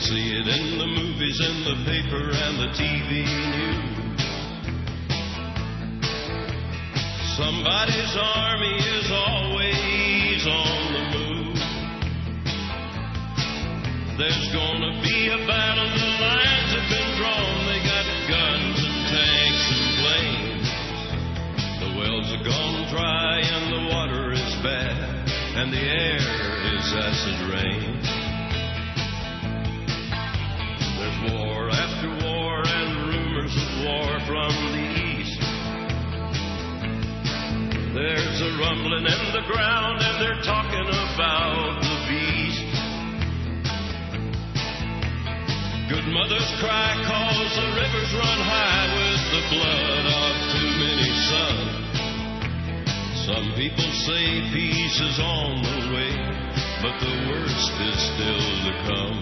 see it in the movies, in the paper, and the TV news. Somebody's army is always on the move. There's gonna be a battle, the lines have been drawn. They got guns and tanks and planes. The wells are gone dry and the water is bad, and the air is acid rain. There's war after war and rumors of war from the east. There's a rumbling in the ground and they're talking about the beast. Good mothers cry 'cause the rivers run high with the blood of too many sons. Some people say peace is on the way, but the worst is still to come.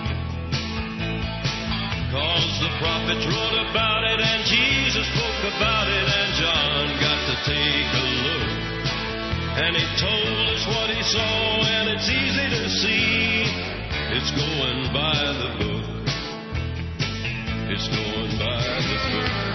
'Cause the prophets wrote about it and Jesus spoke about it, and John got to take a look. And he told us what he saw, and it's easy to see. It's going by the book. It's going by the book.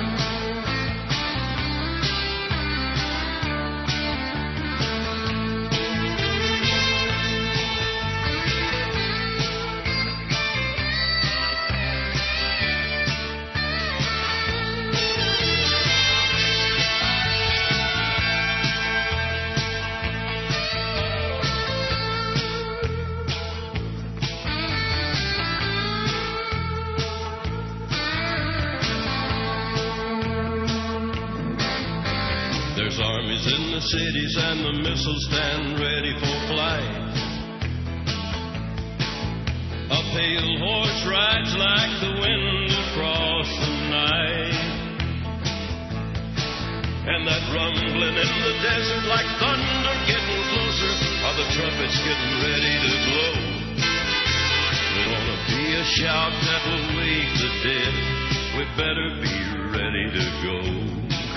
Armies in the cities and the missiles stand ready for flight. A pale horse rides like the wind across the night. And that rumbling in the desert like thunder getting closer, are the trumpets getting ready to blow. There's gonna be a shout that will wake the dead. We better be ready to go.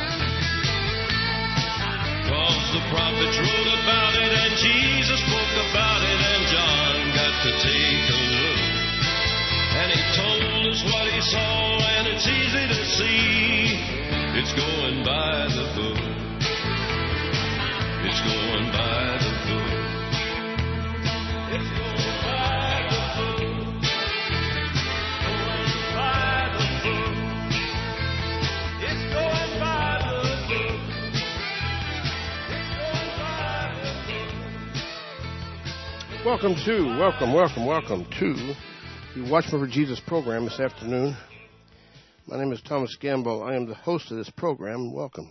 'Cause the prophets wrote about it and Jesus spoke about it, and John got to take a look. And he told us what he saw, and it's easy to see. It's going by the book. It's going by the book. It's going by the book. Going by the book. It's going by the book. Welcome to the Watchman for Jesus program this afternoon. My name is Thomas Gamble. I am the host of this program. Welcome.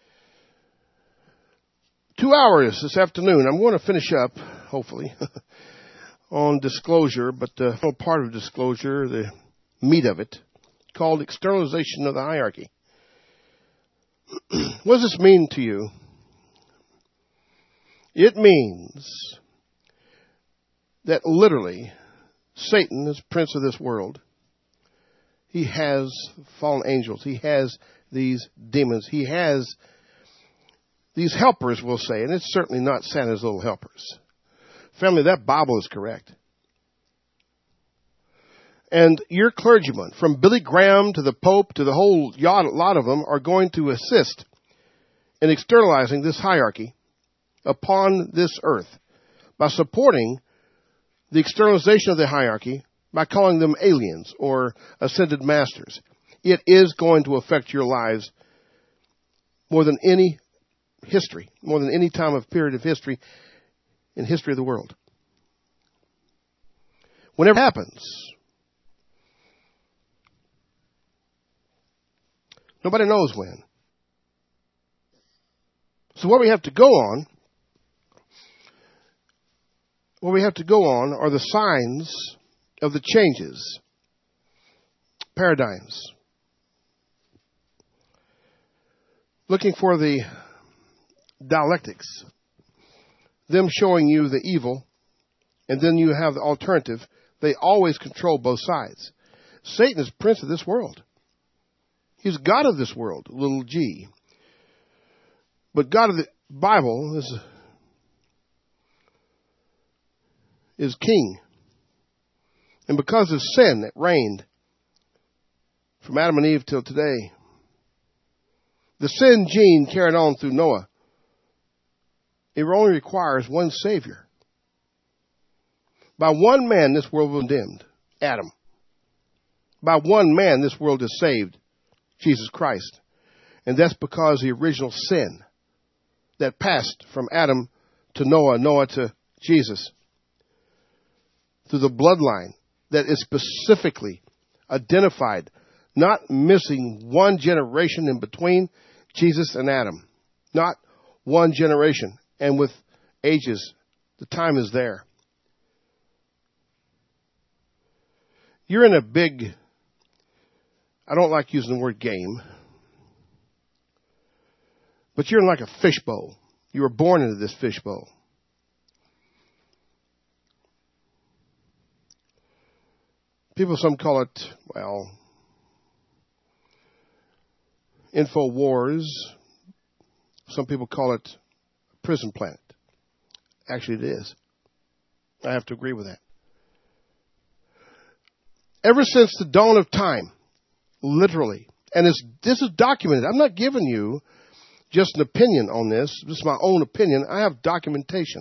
2 hours this afternoon. I'm going to finish up, hopefully, on disclosure, but the whole part of disclosure, the meat of it, called externalization of the hierarchy. What does this mean to you? It means that literally Satan is prince of this world. He has fallen angels. He has these demons. He has these helpers, we'll say, and it's certainly not Santa's little helpers. Family, that Bible is correct. And your clergymen, from Billy Graham to the Pope to the whole lot of them, are going to assist in externalizing this hierarchy upon this earth by supporting the externalization of the hierarchy by calling them aliens or ascended masters. It is going to affect your lives more than any history, more than any time of period of history in history of the world. Whenever it happens, nobody knows when. So what we have to go on are the signs of the changes, paradigms. Looking for the dialectics, them showing you the evil, and then you have the alternative. They always control both sides. Satan is prince of this world. He's God of this world, little g. But God of the Bible is king. And because of sin that reigned from Adam and Eve till today, the sin gene carried on through Noah, it only requires one Savior. By one man, this world was condemned, Adam. By one man, this world is saved, Jesus Christ. And that's because the original sin that passed from Adam to Noah, Noah to Jesus, through the bloodline that is specifically identified, not missing one generation in between Jesus and Adam. Not one generation. And with ages, the time is there. You're in a big, I don't like using the word game, but you're in like a fishbowl. You were born into this fishbowl. Some call it, InfoWars. Some people call it prison planet. Actually, it is. I have to agree with that. Ever since the dawn of time, literally, and this is documented. I'm not giving you just an opinion on this. This is my own opinion. I have documentation.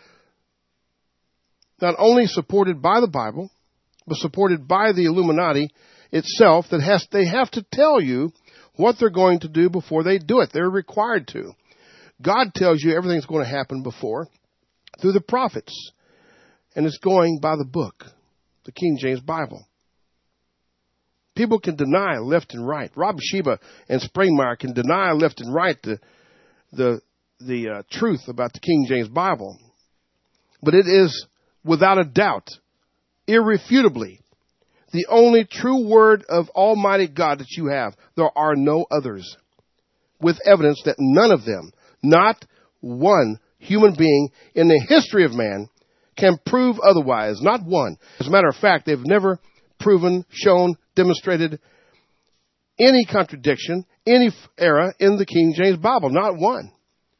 Not only supported by the Bible, but supported by the Illuminati itself, that they have to tell you what they're going to do before they do it. They're required to. God tells you everything's going to happen before through the prophets. And it's going by the book, the King James Bible. People can deny left and right. Rob Sheba and Springmeyer can deny left and right the truth about the King James Bible. But it is, without a doubt, irrefutably, the only true word of Almighty God that you have. There are no others. With evidence that none of them, not one human being in the history of man, can prove otherwise. Not one. As a matter of fact, they've never proven, shown, demonstrated any contradiction, any error in the King James Bible. Not one.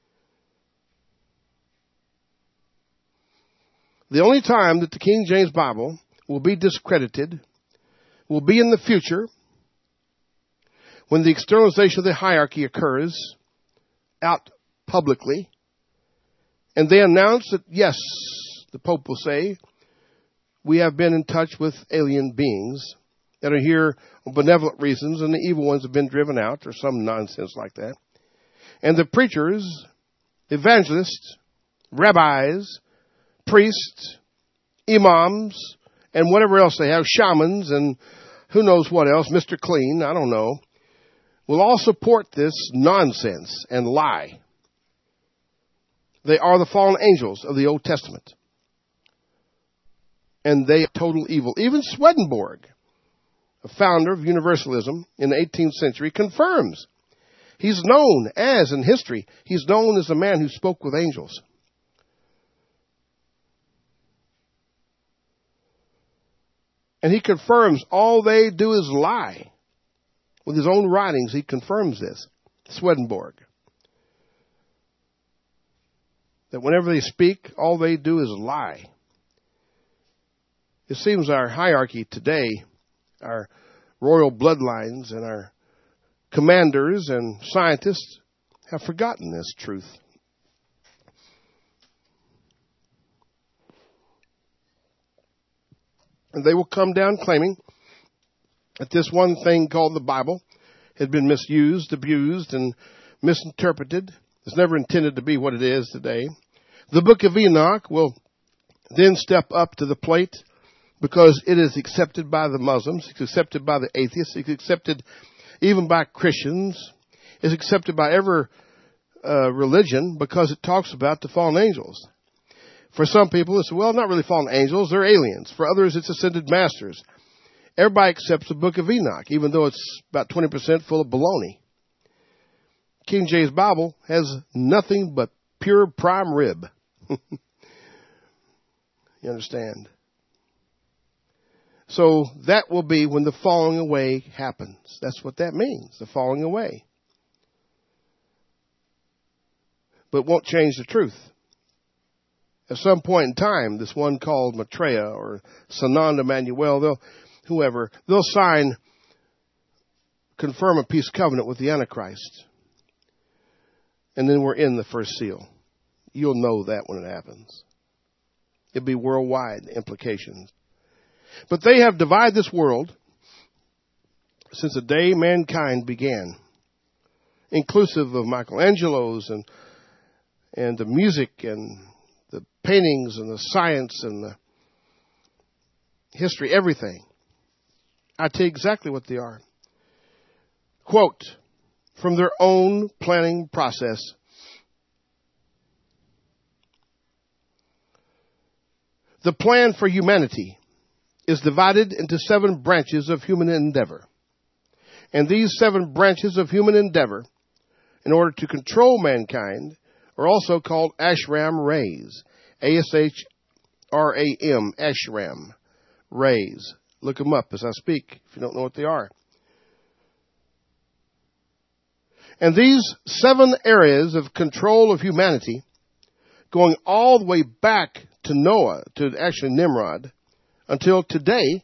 The only time that the King James Bible will be discredited will be in the future when the externalization of the hierarchy occurs out publicly, and they announce that, yes, the Pope will say, we have been in touch with alien beings that are here on benevolent reasons, and the evil ones have been driven out, or some nonsense like that. And the preachers, evangelists, rabbis, priests, imams, and whatever else they have, shamans, and who knows what else, Mr. Clean, I don't know, will all support this nonsense and lie. They are the fallen angels of the Old Testament. And they are total evil. Even Swedenborg, a founder of Universalism in the 18th century, confirms. He's known as, in history, he's known as the man who spoke with angels. And he confirms all they do is lie. With his own writings, he confirms this. Swedenborg. That whenever they speak, all they do is lie. It seems our hierarchy today, our royal bloodlines and our commanders and scientists have forgotten this truth. And they will come down claiming that this one thing called the Bible had been misused, abused, and misinterpreted. It's never intended to be what it is today. The Book of Enoch will then step up to the plate because it is accepted by the Muslims, it's accepted by the atheists, it's accepted even by Christians, it's accepted by every religion because it talks about the fallen angels. For some people, it's, well, not really fallen angels, they're aliens. For others, it's ascended masters. Everybody accepts the Book of Enoch, even though it's about 20% full of baloney. King James Bible has nothing but pure prime rib. You understand? So that will be when the falling away happens. That's what that means, the falling away. But it won't change the truth. At some point in time, this one called Maitreya or Sananda Manuel, they'll confirm a peace covenant with the Antichrist. And then we're in the first seal. You'll know that when it happens. It'll be worldwide implications. But they have divided this world since the day mankind began, inclusive of Michelangelo's and the music and the paintings and the science and the history, everything. I tell you exactly what they are. Quote, from their own planning process. The plan for humanity is divided into 7 branches of human endeavor. And these 7 branches of human endeavor, in order to control mankind, are also called Ashram rays. A-S-H-R-A-M, Ashram rays. Look them up as I speak if you don't know what they are. And these 7 areas of control of humanity, going all the way back to Noah, to actually Nimrod, until today,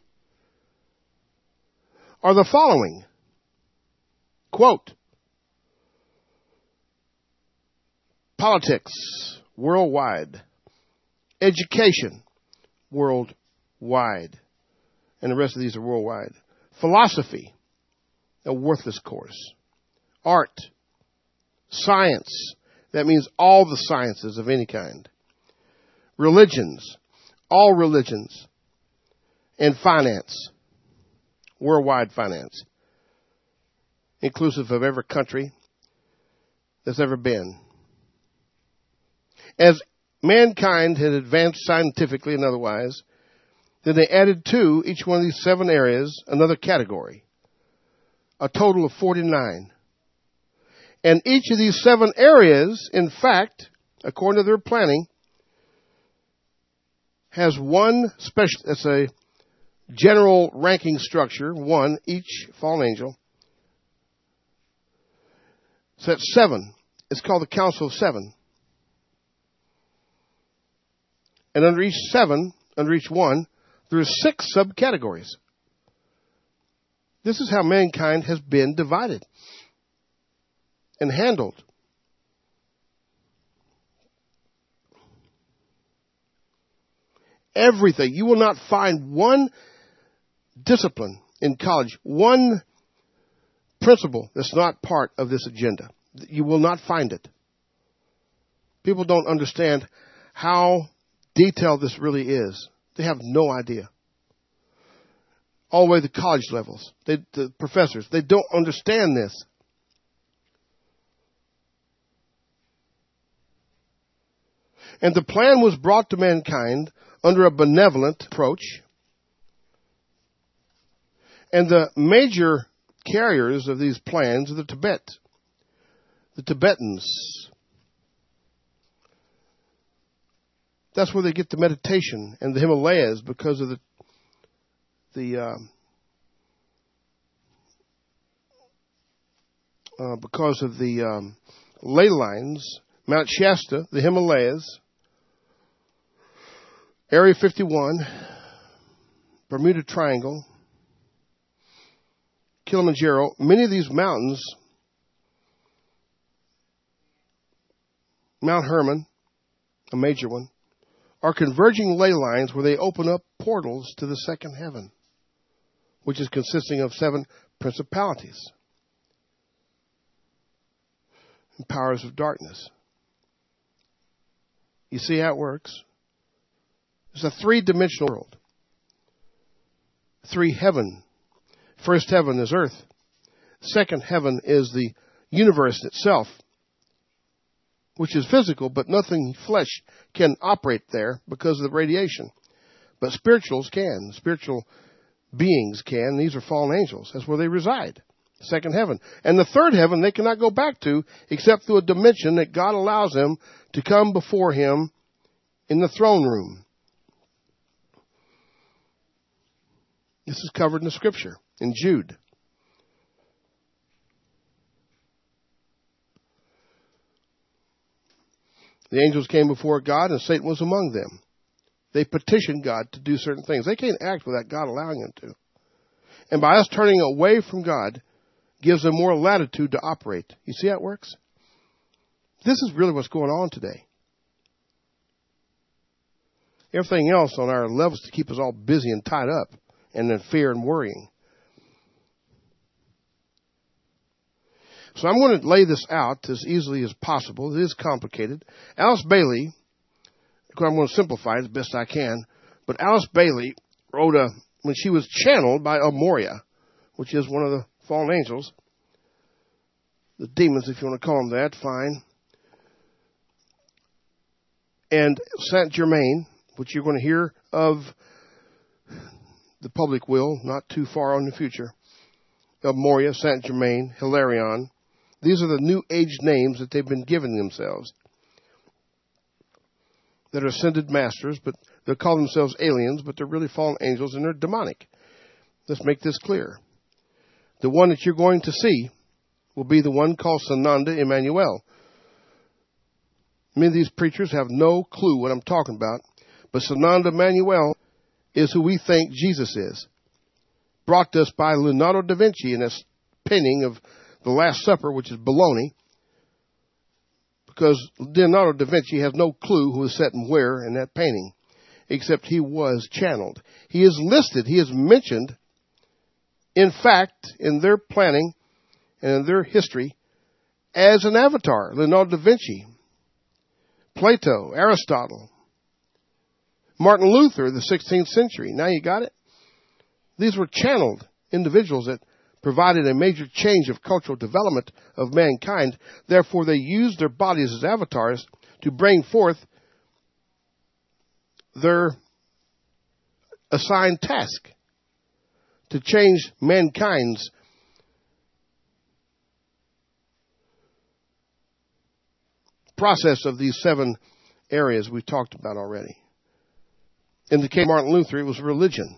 are the following. Quote, politics, worldwide. Education, worldwide. And the rest of these are worldwide. Philosophy, a worthless course. Art, science, that means all the sciences of any kind. Religions, all religions. And finance, worldwide finance, inclusive of every country that's ever been. As mankind had advanced scientifically and otherwise, then they added to each one of these 7 areas another category, a total of 49. And each of these 7 areas, in fact, according to their planning, has one special, it's a general ranking structure, 1, each fallen angel. So that's 7. It's called the Council of 7. And under each 7, under each one, there are 6 subcategories. This is how mankind has been divided and handled. Everything. You will not find one discipline in college, one principle that's not part of this agenda. You will not find it. People don't understand how detailed this really is. They have no idea. All the way to college levels. The professors, they don't understand this. And the plan was brought to mankind under a benevolent approach. And the major carriers of these plans are the Tibetans. That's where they get the meditation and the Himalayas because of the ley lines, Mount Shasta, the Himalayas, Area 51, Bermuda Triangle, Kilimanjaro. Many of these mountains, Mount Hermon, a major one, are converging ley lines where they open up portals to the second heaven, which is consisting of 7 principalities and powers of darkness. You see how it works? It's a 3-dimensional world. 3 heaven. First heaven is earth. Second heaven is the universe itself, which is physical, but nothing flesh can operate there because of the radiation. But spirituals can. Spiritual beings can. These are fallen angels. That's where they reside. Second heaven. And the third heaven they cannot go back to except through a dimension that God allows them to come before Him in the throne room. This is covered in the Scripture, in Jude. The angels came before God, and Satan was among them. They petitioned God to do certain things. They can't act without God allowing them to. And by us turning away from God, gives them more latitude to operate. You see how it works? This is really what's going on today. Everything else on our levels to keep us all busy and tied up and in fear and worrying. So I'm going to lay this out as easily as possible. It is complicated. Alice Bailey, I'm going to simplify it as best I can, but Alice Bailey wrote when she was channeled by Moria, which is one of the fallen angels, the demons, if you want to call them that, fine. And Saint Germain, which you're going to hear of, the public will, not too far in the future, of Moria, Saint Germain, Hilarion. These are the new age names that they've been giving themselves. That are ascended masters, but they call themselves aliens, but they're really fallen angels and they're demonic. Let's make this clear. The one that you're going to see will be the one called Sananda Emmanuel. Many of these preachers have no clue what I'm talking about, but Sananda Emmanuel is who we think Jesus is. Brought to us by Leonardo da Vinci in this painting of the Last Supper, which is baloney, because Leonardo da Vinci has no clue who is set and where in that painting, except he was channeled. He is listed, he is mentioned, in fact, in their planning and in their history, as an avatar. Leonardo da Vinci, Plato, Aristotle, Martin Luther, the 16th century. Now you got it? These were channeled individuals that provided a major change of cultural development of mankind. Therefore, they used their bodies as avatars to bring forth their assigned task to change mankind's process of these 7 areas we talked about already. In the case of Martin Luther, it was religion.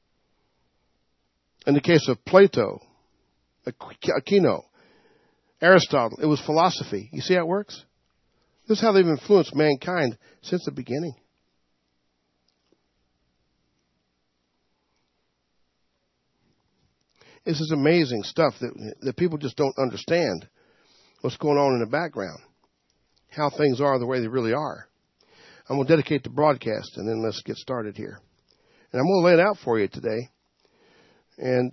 In the case of Plato, Aquino, Aristotle, it was philosophy. You see how it works? This is how they've influenced mankind since the beginning. This is amazing stuff that people just don't understand what's going on in the background, how things are the way they really are. I'm going to dedicate the broadcast, and then let's get started here. And I'm going to lay it out for you today. And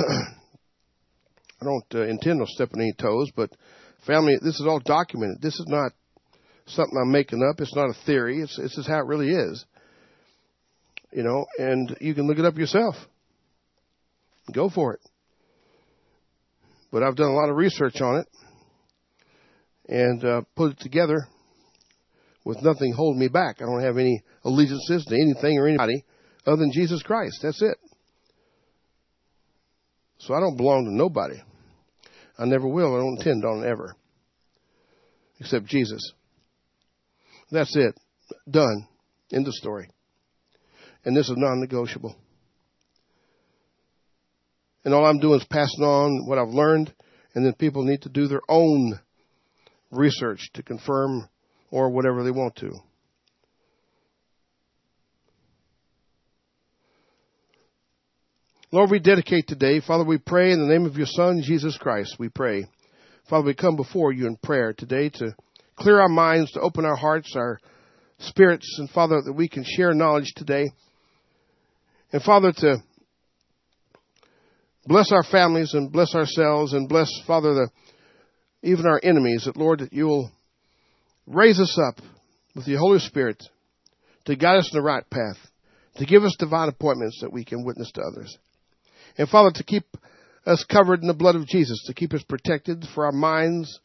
I don't intend on stepping any toes, but family, this is all documented. This is not something I'm making up. It's not a theory. It's just how it really is. You know, and you can look it up yourself. Go for it. But I've done a lot of research on it and put it together with nothing holding me back. I don't have any allegiances to anything or anybody other than Jesus Christ. That's it. So I don't belong to nobody. I never will. I don't intend on it ever. Except Jesus. That's it. Done. End of story. And this is non-negotiable. And all I'm doing is passing on what I've learned, and then people need to do their own research to confirm or whatever they want to. Lord, we dedicate today. Father, we pray in the name of your Son, Jesus Christ, we pray. Father, we come before you in prayer today to clear our minds, to open our hearts, our spirits, and Father, that we can share knowledge today. And Father, to bless our families and bless ourselves and bless, Father, even our enemies, that, Lord, that you will raise us up with your Holy Spirit to guide us in the right path, to give us divine appointments that we can witness to others. And, Father, to keep us covered in the blood of Jesus, to keep us protected for our minds,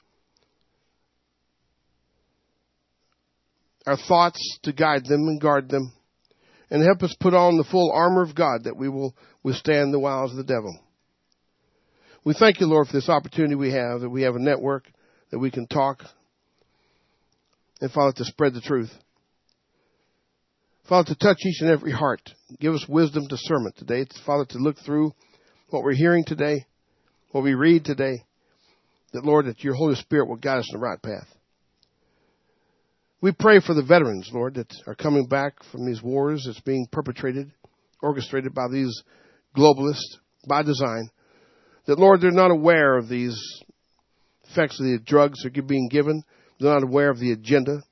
our thoughts, to guide them and guard them, and help us put on the full armor of God that we will withstand the wiles of the devil. We thank you, Lord, for this opportunity we have, that we have a network, that we can talk, and, Father, to spread the truth. Father, to touch each and every heart. Give us wisdom, discernment today. Father, to look through what we're hearing today, what we read today, that, Lord, that your Holy Spirit will guide us in the right path. We pray for the veterans, Lord, that are coming back from these wars that's being perpetrated, orchestrated by these globalists by design. That, Lord, they're not aware of these effects of the drugs that are being given. They're not aware of the agenda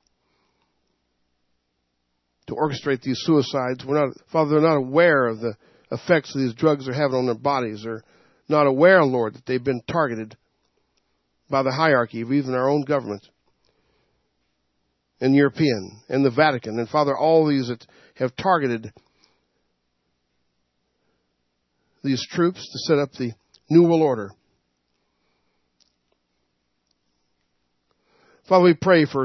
to orchestrate these suicides. Father, they're not aware of the effects that these drugs are having on their bodies. They're not aware, Lord, that they've been targeted by the hierarchy of even our own government and European and the Vatican. And Father, all these that have targeted these troops to set up the New World Order. Father, we pray for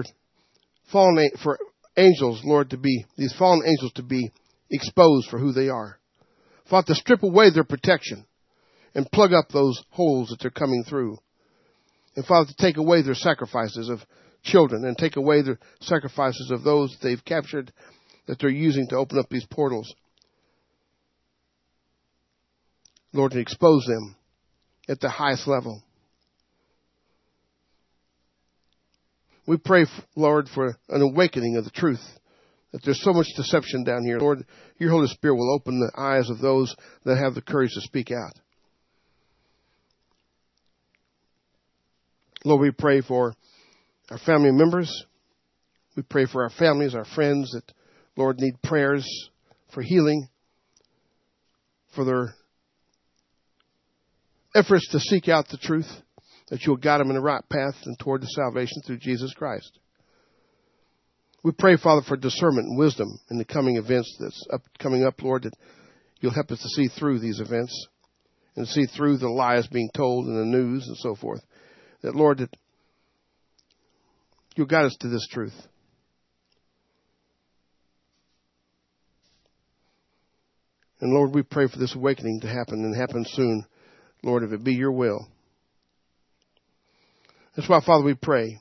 angels, Lord, these fallen angels to be exposed for who they are. Father, to strip away their protection and plug up those holes that they're coming through. And Father, to take away their sacrifices of children and take away their sacrifices of those that they've captured that they're using to open up these portals. Lord, to expose them at the highest level. We pray, Lord, for an awakening of the truth, that there's so much deception down here. Lord, your Holy Spirit will open the eyes of those that have the courage to speak out. Lord, we pray for our family members. We pray for our families, our friends that, Lord, need prayers for healing, for their efforts to seek out the truth, that you'll guide them in the right path and toward the salvation through Jesus Christ. We pray, Father, for discernment and wisdom in the coming events that's coming up, Lord, that you'll help us to see through these events and see through the lies being told in the news and so forth. That, Lord, that you'll guide us to this truth. And, Lord, we pray for this awakening to happen and happen soon, Lord, if it be your will. That's why, Father, we pray.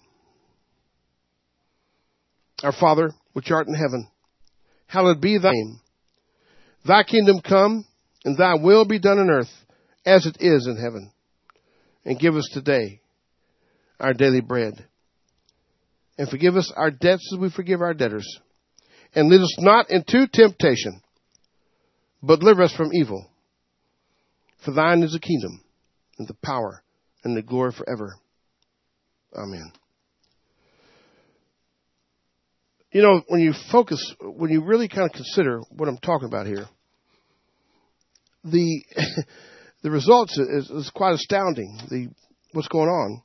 Our Father, which art in heaven, hallowed be thy name. Thy kingdom come, and thy will be done on earth as it is in heaven. And give us today our daily bread. And forgive us our debts as we forgive our debtors. And lead us not into temptation, but deliver us from evil. For thine is the kingdom, and the power, and the glory forever. Amen. You know, when you really kind of consider what I'm talking about here, the results is quite astounding, what's going on.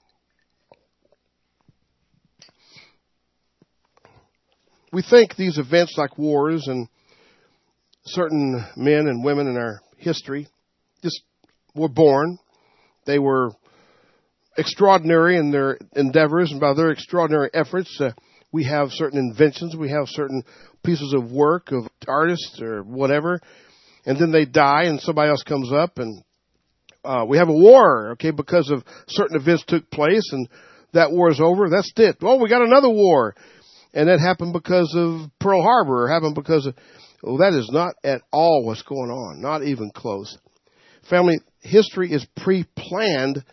We think these events like wars and certain men and women in our history just were born. They were extraordinary in their endeavors, and by their extraordinary efforts, we have certain inventions, we have certain pieces of work of artists or whatever, and then they die and somebody else comes up and we have a war, okay, because of certain events took place and that war is over. That's it. Oh, we got another war. And that happened because of Pearl Harbor, or happened because of, well, that is not at all what's going on, not even close. Family, history is pre-planned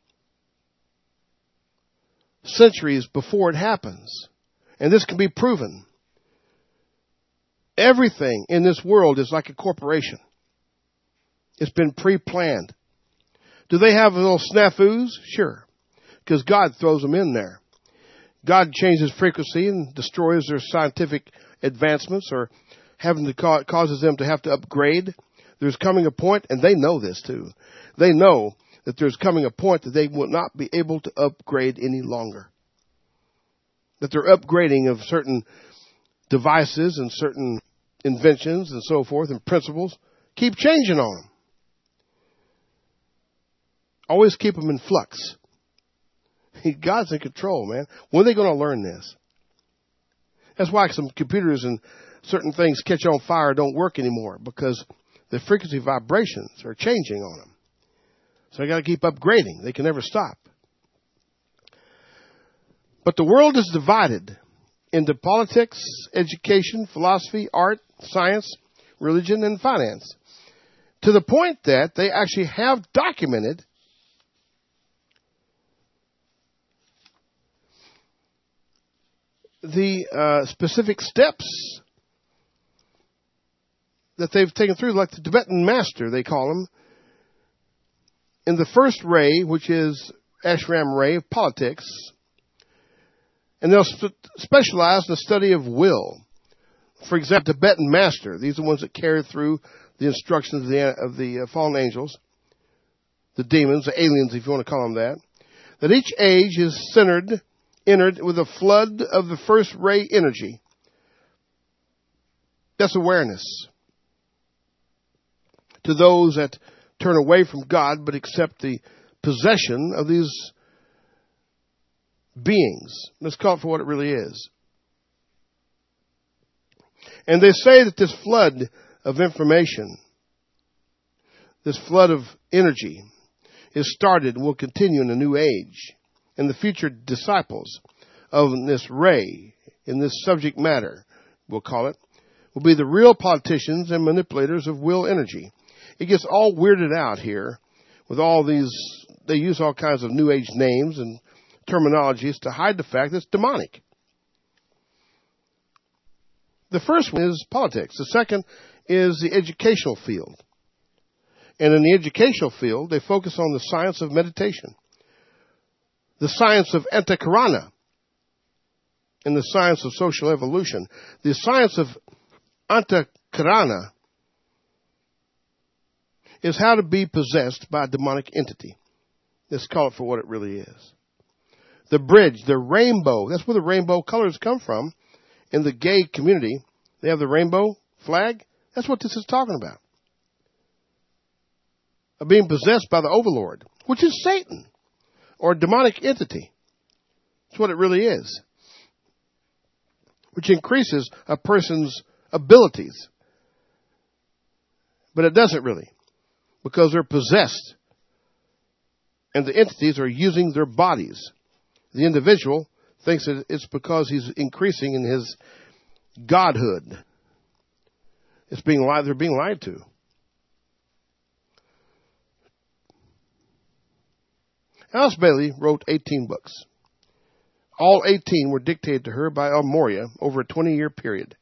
centuries before it happens. And this can be proven. Everything in this world is like a corporation. It's been pre-planned. Do they have little snafus? Sure. Because God throws them in there. God changes frequency and destroys their scientific advancements or causes them to have to upgrade. There's coming a point, and they know this too. They know that there's coming a point that they will not be able to upgrade any longer. That they're upgrading of certain devices and certain inventions and so forth and principles. Keep changing on them. Always keep them in flux. God's in control, man. When are they going to learn this? That's why some computers and certain things catch on fire don't work anymore, because the frequency vibrations are changing on them. So they got to keep upgrading. They can never stop. But the world is divided into politics, education, philosophy, art, science, religion, and finance, to the point that they actually have documented the specific steps that they've taken through, like the Tibetan master, they call them, in the first ray, which is ashram ray of politics, and they'll specialize in the study of will. For example, Tibetan master, these are the ones that carry through the instructions of the fallen angels, the demons, the aliens, if you want to call them that each age is entered with a flood of the first ray energy. That's awareness. To those that turn away from God but accept the possession of these beings. Let's call it for what it really is. And they say that this flood of information, this flood of energy, is started and will continue in a new age. And the future disciples of this ray, in this subject matter, we'll call it, will be the real politicians and manipulators of will energy. It gets all weirded out here with all these, they use all kinds of new age names and terminologies to hide the fact that it's demonic. The first one is politics. The second is the educational field. And in the educational field, they focus on the science of meditation, the science of Antakarana, and the science of social evolution. The science of Antakarana is how to be possessed by a demonic entity. Let's call it for what it really is. The bridge, the rainbow, that's where the rainbow colors come from. In the gay community, they have the rainbow flag. That's what this is talking about. Of being possessed by the overlord, which is Satan, or a demonic entity. That's what it really is. Which increases a person's abilities. But it doesn't really, because they're possessed. And the entities are using their bodies. The individual thinks that it's because he's increasing in his godhood. They're being lied to. Alice Bailey wrote 18 books. All 18 were dictated to her by El Morya over a 20-year period.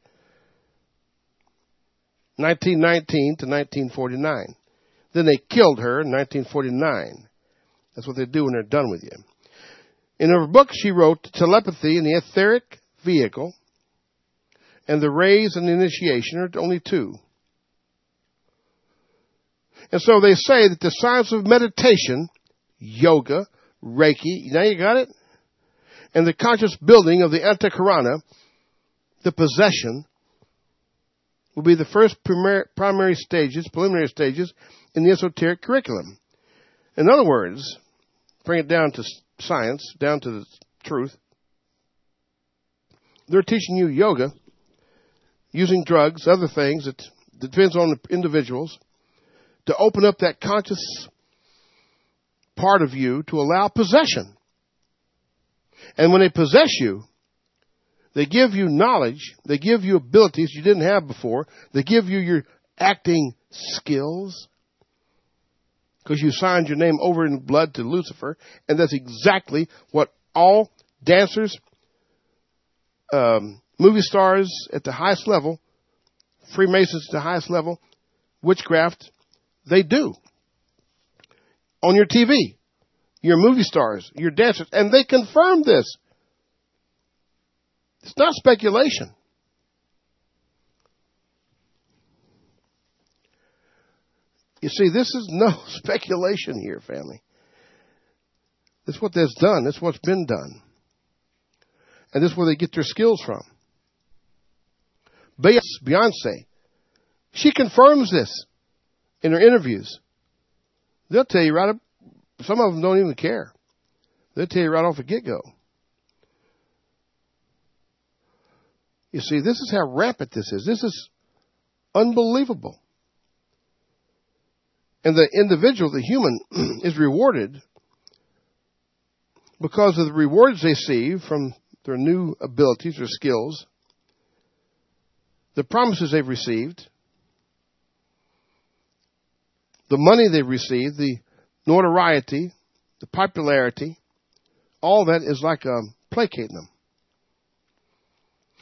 1919 to 1949. Then they killed her in 1949. That's what they do when they're done with you. In her book, she wrote Telepathy in the Etheric Vehicle and The Rays and the Initiation are only two. And so they say that the science of meditation, yoga, Reiki, now you got it? And the conscious building of the Antakarana, the possession, will be the first preliminary stages in the esoteric curriculum. In other words, bring it down to science, down to the truth. They're teaching you yoga, using drugs, other things, that depends on the individuals, to open up that conscious part of you to allow possession. And when they possess you, they give you knowledge, they give you abilities you didn't have before, they give you your acting skills, because you signed your name over in blood to Lucifer, and that's exactly what all dancers, movie stars at the highest level, Freemasons at the highest level, witchcraft, they do. On your TV, your movie stars, your dancers, and they confirm this. It's not speculation. You see, this is no speculation here, family. This is what that's done. This is what's been done. And this is where they get their skills from. Beyonce, she confirms this in her interviews. They'll tell you right up, some of them don't even care. They'll tell you right off the get-go. You see, this is how rampant this is. This is unbelievable. And the individual, the human, is rewarded because of the rewards they receive from their new abilities or skills, the promises they've received, the money they've received, the notoriety, the popularity, all that is like placating them.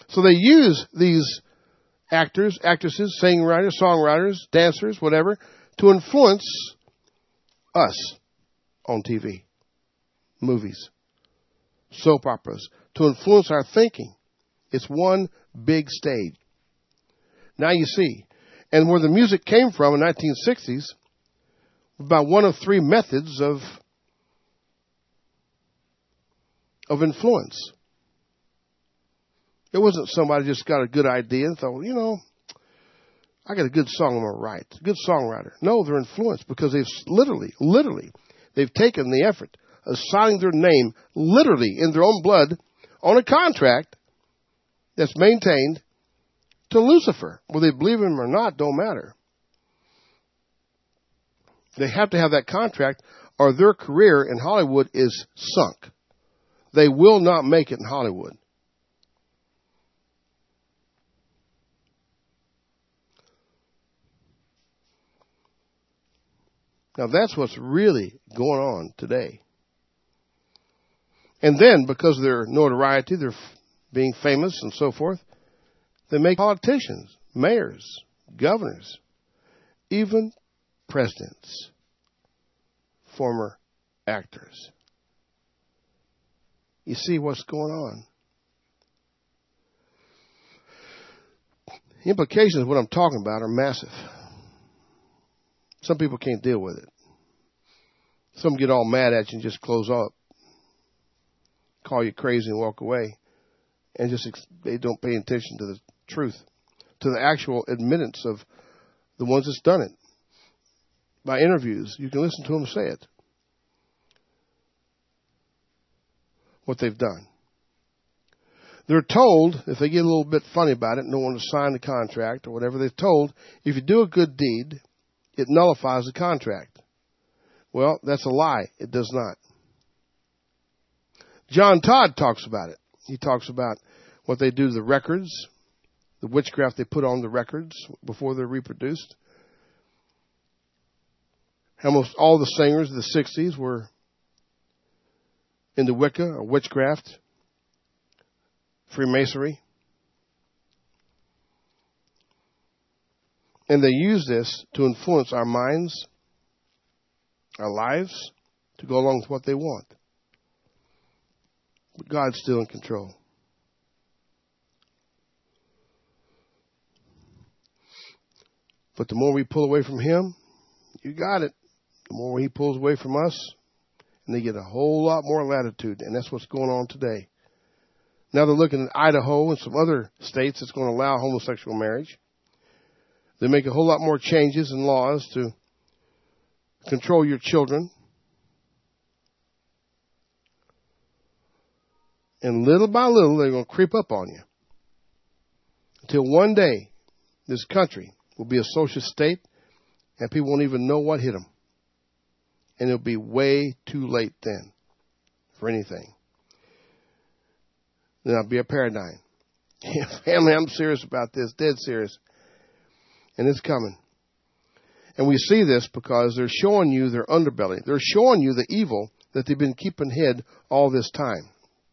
So they use these actors, actresses, singwriters, songwriters, dancers, whatever, to influence us on TV, movies, soap operas, to influence our thinking. It's one big stage. Now you see. And where the music came from in the 1960s, about one of three methods of influence. It wasn't somebody just got a good idea and thought, well, you know, I got a good song I'm going to write. Good songwriter. No, they're influenced because they've literally, they've taken the effort of signing their name literally in their own blood on a contract that's maintained to Lucifer. Whether they believe him or not, don't matter. They have to have that contract or their career in Hollywood is sunk. They will not make it in Hollywood. Now that's what's really going on today. And then, because of their notoriety, they're being famous and so forth, they make politicians, mayors, governors, even presidents, former actors. You see what's going on. The implications of what I'm talking about are massive. Some people can't deal with it. Some get all mad at you and just close up, call you crazy and walk away, and they don't pay attention to the truth, to the actual admittance of the ones that's done it. By interviews, you can listen to them say it. What they've done. They're told, if they get a little bit funny about it and don't want to sign the contract or whatever, they're told, if you do a good deed, it nullifies the contract. Well, that's a lie. It does not. John Todd talks about it. He talks about what they do to the records, the witchcraft they put on the records before they're reproduced. Almost all the singers of the 60s were into Wicca or witchcraft, Freemasonry. And they use this to influence our minds, our lives, to go along with what they want. But God's still in control. But the more we pull away from Him, you got it. The more He pulls away from us, and they get a whole lot more latitude. And that's what's going on today. Now they're looking at Idaho and some other states that's going to allow homosexual marriage. They make a whole lot more changes in laws to control your children. And little by little, they're going to creep up on you. Until one day, this country will be a socialist state, and people won't even know what hit them. And it'll be way too late then for anything. Then it'll be a paradigm. Family, I'm serious about this, dead serious. And it's coming. And we see this because they're showing you their underbelly. They're showing you the evil that they've been keeping hid all this time.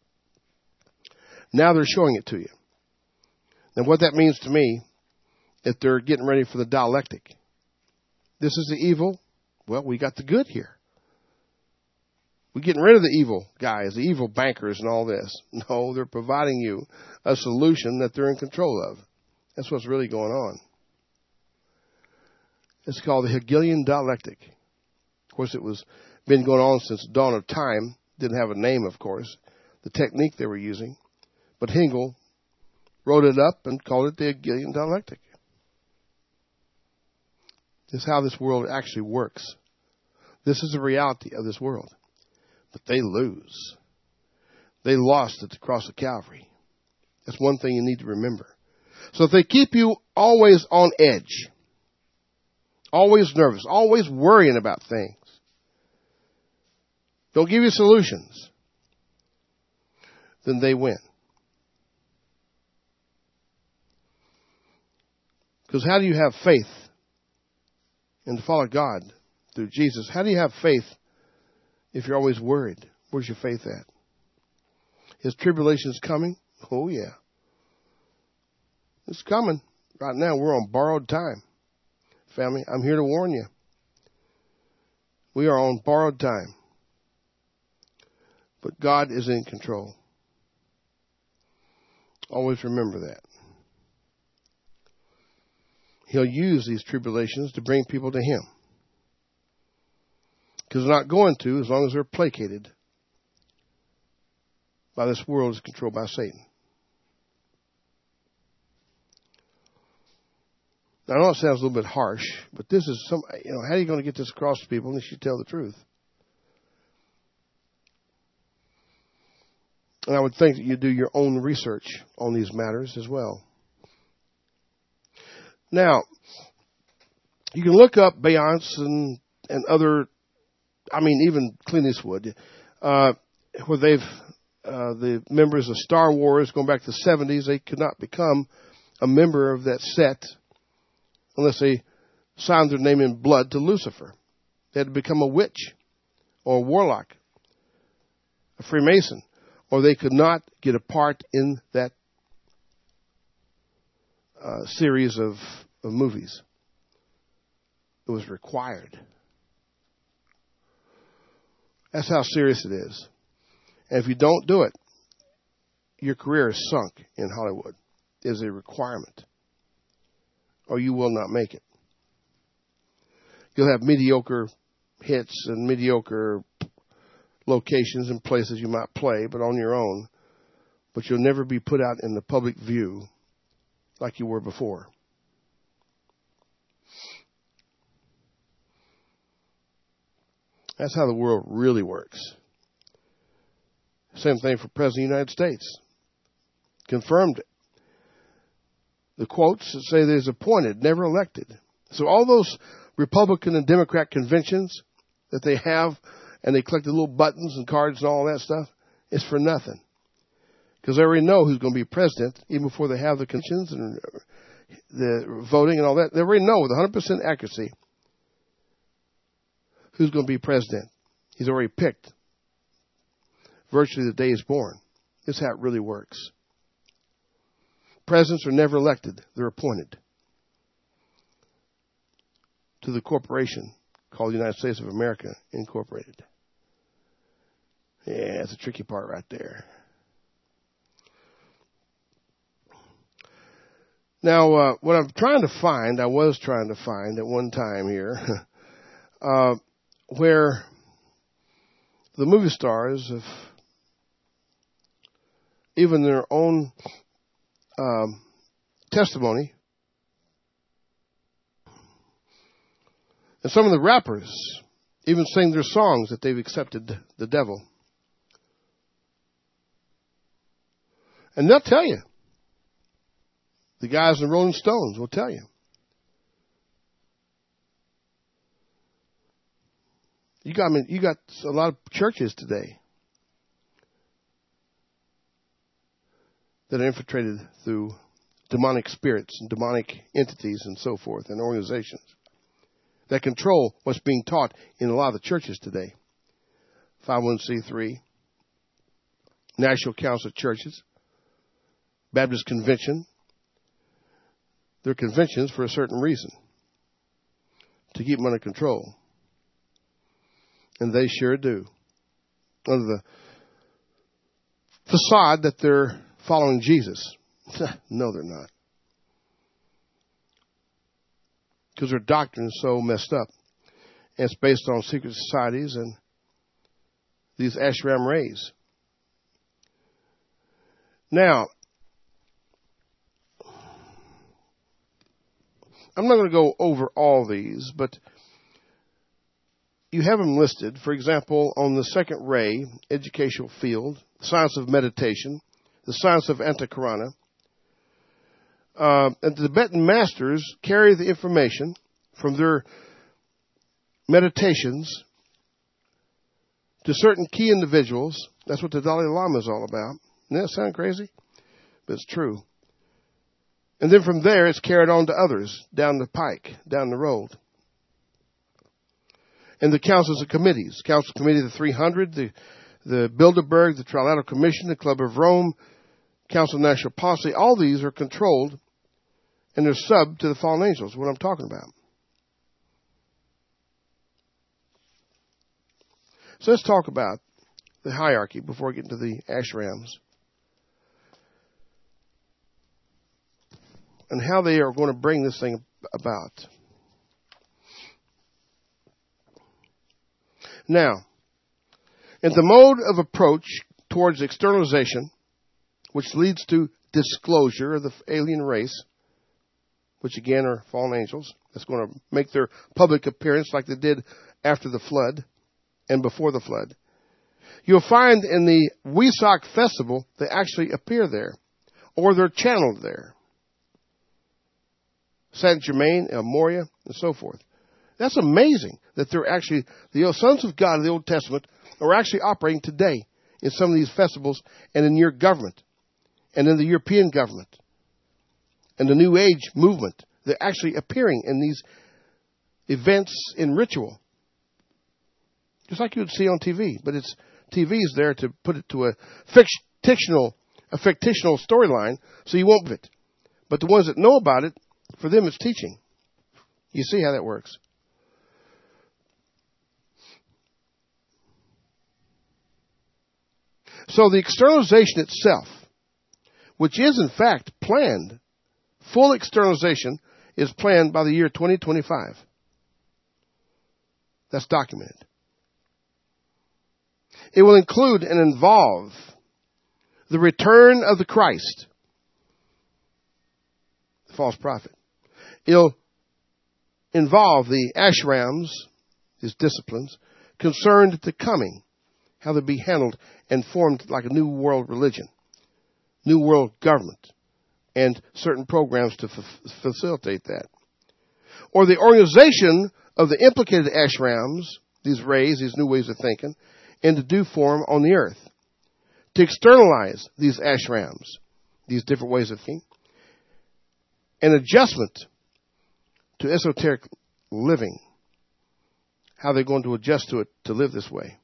Now they're showing it to you. And what that means to me, if they're getting ready for the dialectic. This is the evil. Well, we got the good here. We're getting rid of the evil guys, the evil bankers and all this. No, they're providing you a solution that they're in control of. That's what's really going on. It's called the Hegelian dialectic. Of course, it was been going on since the dawn of time. Didn't have a name, of course, the technique they were using. But Hegel wrote it up and called it the Hegelian dialectic. This is how this world actually works. This is the reality of this world. But they lose. They lost at the cross of Calvary. That's one thing you need to remember. So if they keep you always on edge, always nervous, always worrying about things, don't give you solutions, then they win. Because how do you have faith and to follow God through Jesus? How do you have faith if you're always worried? Where's your faith at? Is tribulation coming? Oh, yeah. It's coming. Right now, we're on borrowed time. Family, I'm here to warn you. We are on borrowed time. But God is in control. Always remember that. He'll use these tribulations to bring people to Him. Because they're not going to as long as they're placated by this world is controlled by Satan. Now, I know it sounds a little bit harsh, but this is how are you going to get this across to people unless you tell the truth? And I would think that you do your own research on these matters as well. Now, you can look up Beyonce and other, even Clint Eastwood, where they've, the members of Star Wars, going back to the 70s, they could not become a member of that set unless they signed their name in blood to Lucifer. They had to become a witch or a warlock, a Freemason, or they could not get a part in that series of movies. It was required. That's how serious it is. And if you don't do it, your career is sunk in Hollywood. It is a requirement. Or you will not make it. You'll have mediocre hits and mediocre locations and places you might play, but on your own. But you'll never be put out in the public view like you were before. That's how the world really works. Same thing for President of the United States. Confirmed it. The quotes say that he's appointed, never elected. So all those Republican and Democrat conventions that they have, and they collect the little buttons and cards and all that stuff, is for nothing. Because they already know who's going to be president, even before they have the conventions and the voting and all that. They already know with 100% accuracy who's going to be president. He's already picked virtually the day he's born. This is how it really works. Presidents are never elected. They're appointed to the corporation called the United States of America Incorporated. Yeah, that's a tricky part right there. Now, what I'm trying to find, I was trying to find at one time here, where the movie stars have even their own testimony, and some of the rappers even sing their songs that they've accepted the devil. And they'll tell you. The guys in the Rolling Stones will tell you. You got a lot of churches today that are infiltrated through demonic spirits and demonic entities and so forth, and organizations that control what's being taught in a lot of the churches today. 501c3, National Council of Churches, Baptist Convention. They're conventions for a certain reason, to keep them under control. And they sure do. Under the facade that they're following Jesus. No, they're not. Because their doctrine is so messed up. And it's based on secret societies and these ashram rays. Now, I'm not going to go over all these, but you have them listed. For example, on the second ray, educational field, the science of meditation, the science of antakarana. And the Tibetan masters carry the information from their meditations to certain key individuals. That's what the Dalai Lama is all about. Doesn't that sound crazy? But it's true. And then from there, it's carried on to others, down the pike, down the road. And the councils and committees. Council Committee of the 300, the Bilderberg, the Trilateral Commission, the Club of Rome, Council of National Policy, all these are controlled and they're sub to the fallen angels, what I'm talking about. So let's talk about the hierarchy before we get into the ashrams and how they are going to bring this thing about. Now, in the mode of approach towards externalization, which leads to disclosure of the alien race, which again are fallen angels, that's going to make their public appearance like they did after the flood and before the flood. You'll find in the Wesak festival, they actually appear there, or they're channeled there. Saint Germain, El Moria, and so forth. That's amazing that they're actually, the sons of God of the Old Testament are actually operating today in some of these festivals and in your government and in the European government and the New Age movement. They're actually appearing in these events in ritual. Just like you would see on TV, but TV is there to put it to a fictional storyline, so you won't believe it. But the ones that know about it, for them it's teaching. You see how that works. So the externalization itself, which is in fact planned, full externalization is planned by the year 2025. That's documented. It will include and involve the return of the Christ, the false prophet. It'll involve the ashrams, these disciplines, concerned to coming, how they'll be handled and formed like a new world religion, new world government, and certain programs to facilitate that. Or the organization of the implicated ashrams, these rays, these new ways of thinking, into due form on the earth. To externalize these ashrams, these different ways of thinking, an adjustment to esoteric living, how they're going to adjust to it to live this way.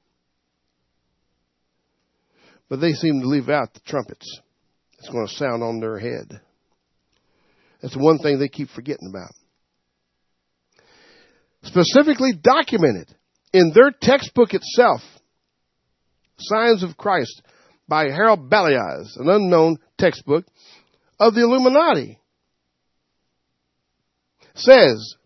But they seem to leave out the trumpets. It's going to sound on their head. That's the one thing they keep forgetting about. Specifically documented in their textbook itself, Signs of Christ by Harold Baliaz, an unknown textbook of the Illuminati, says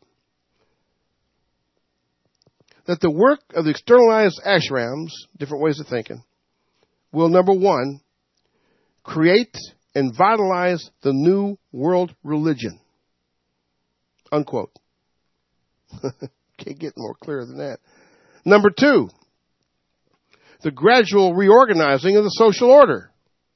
that the work of the externalized ashrams, different ways of thinking, will, number one, create and vitalize the new world religion. Unquote. Can't get more clear than that. Number two, the gradual reorganizing of the social order.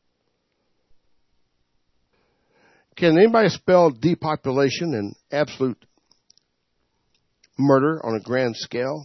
Can anybody spell depopulation and absolute murder on a grand scale?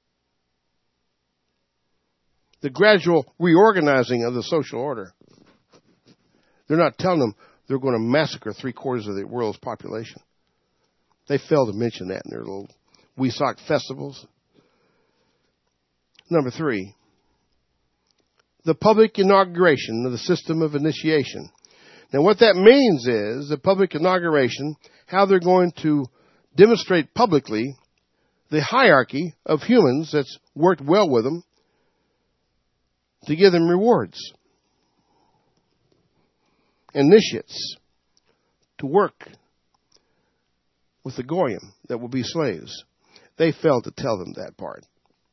The gradual reorganizing of the social order. They're not telling them they're going to massacre 3/4 of the world's population. They fail to mention that in their little Wesak festivals. Number three, the public inauguration of the system of initiation. Now what that means is the public inauguration, how they're going to demonstrate publicly the hierarchy of humans that's worked well with them to give them rewards. Initiates to work with the Goyim that will be slaves. They failed to tell them that part.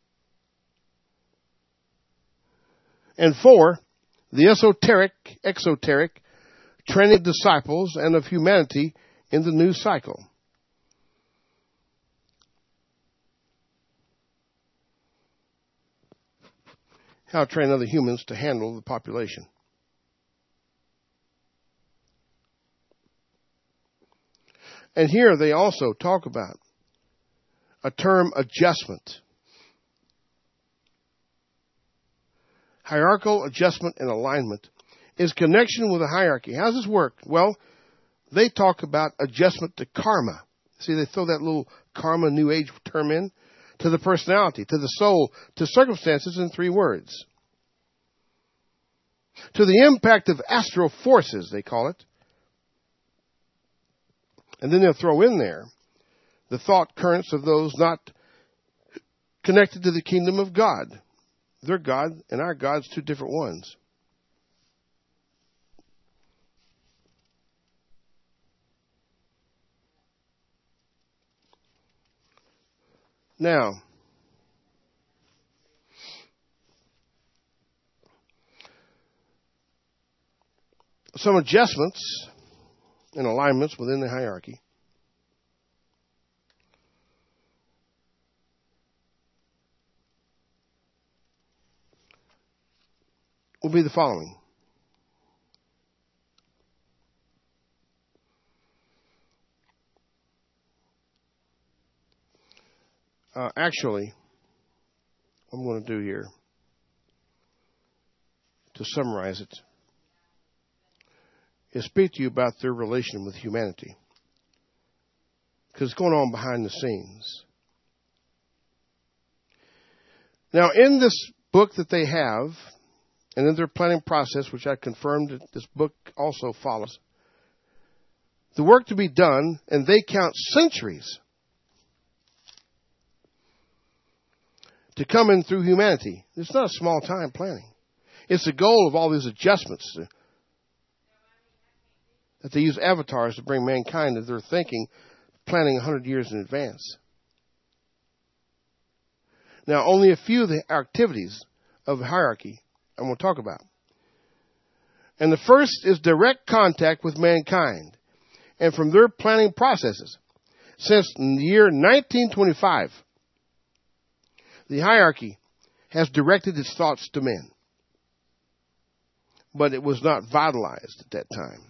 And four, the exoteric training of disciples and of humanity in the new cycle. How to train other humans to handle the population. And here they also talk about a term adjustment. Hierarchical adjustment and alignment is connection with a hierarchy. How does this work? Well, they talk about adjustment to karma. See, they throw that little karma New Age term in. To the personality, to the soul, to circumstances in 3 words. To the impact of astral forces, they call it. And then they'll throw in there the thought currents of those not connected to the kingdom of God. Their God and our God's two different ones. Now, some adjustments and alignments within the hierarchy. Will be the following. Actually, what I'm going to do here, to summarize it, is speak to you about their relation with humanity. Because it's going on behind the scenes. Now, in this book that they have, and in their planning process, which I confirmed that this book also follows, the work to be done, and they count centuries to come in through humanity. It's not a small time planning. It's the goal of all these adjustments that they use avatars to bring mankind to their thinking, planning 100 years in advance. Now, only a few of the activities of the hierarchy I'm going to talk about. And the first is direct contact with mankind, and from their planning processes. Since the year 1925, the hierarchy has directed its thoughts to men. But it was not vitalized at that time.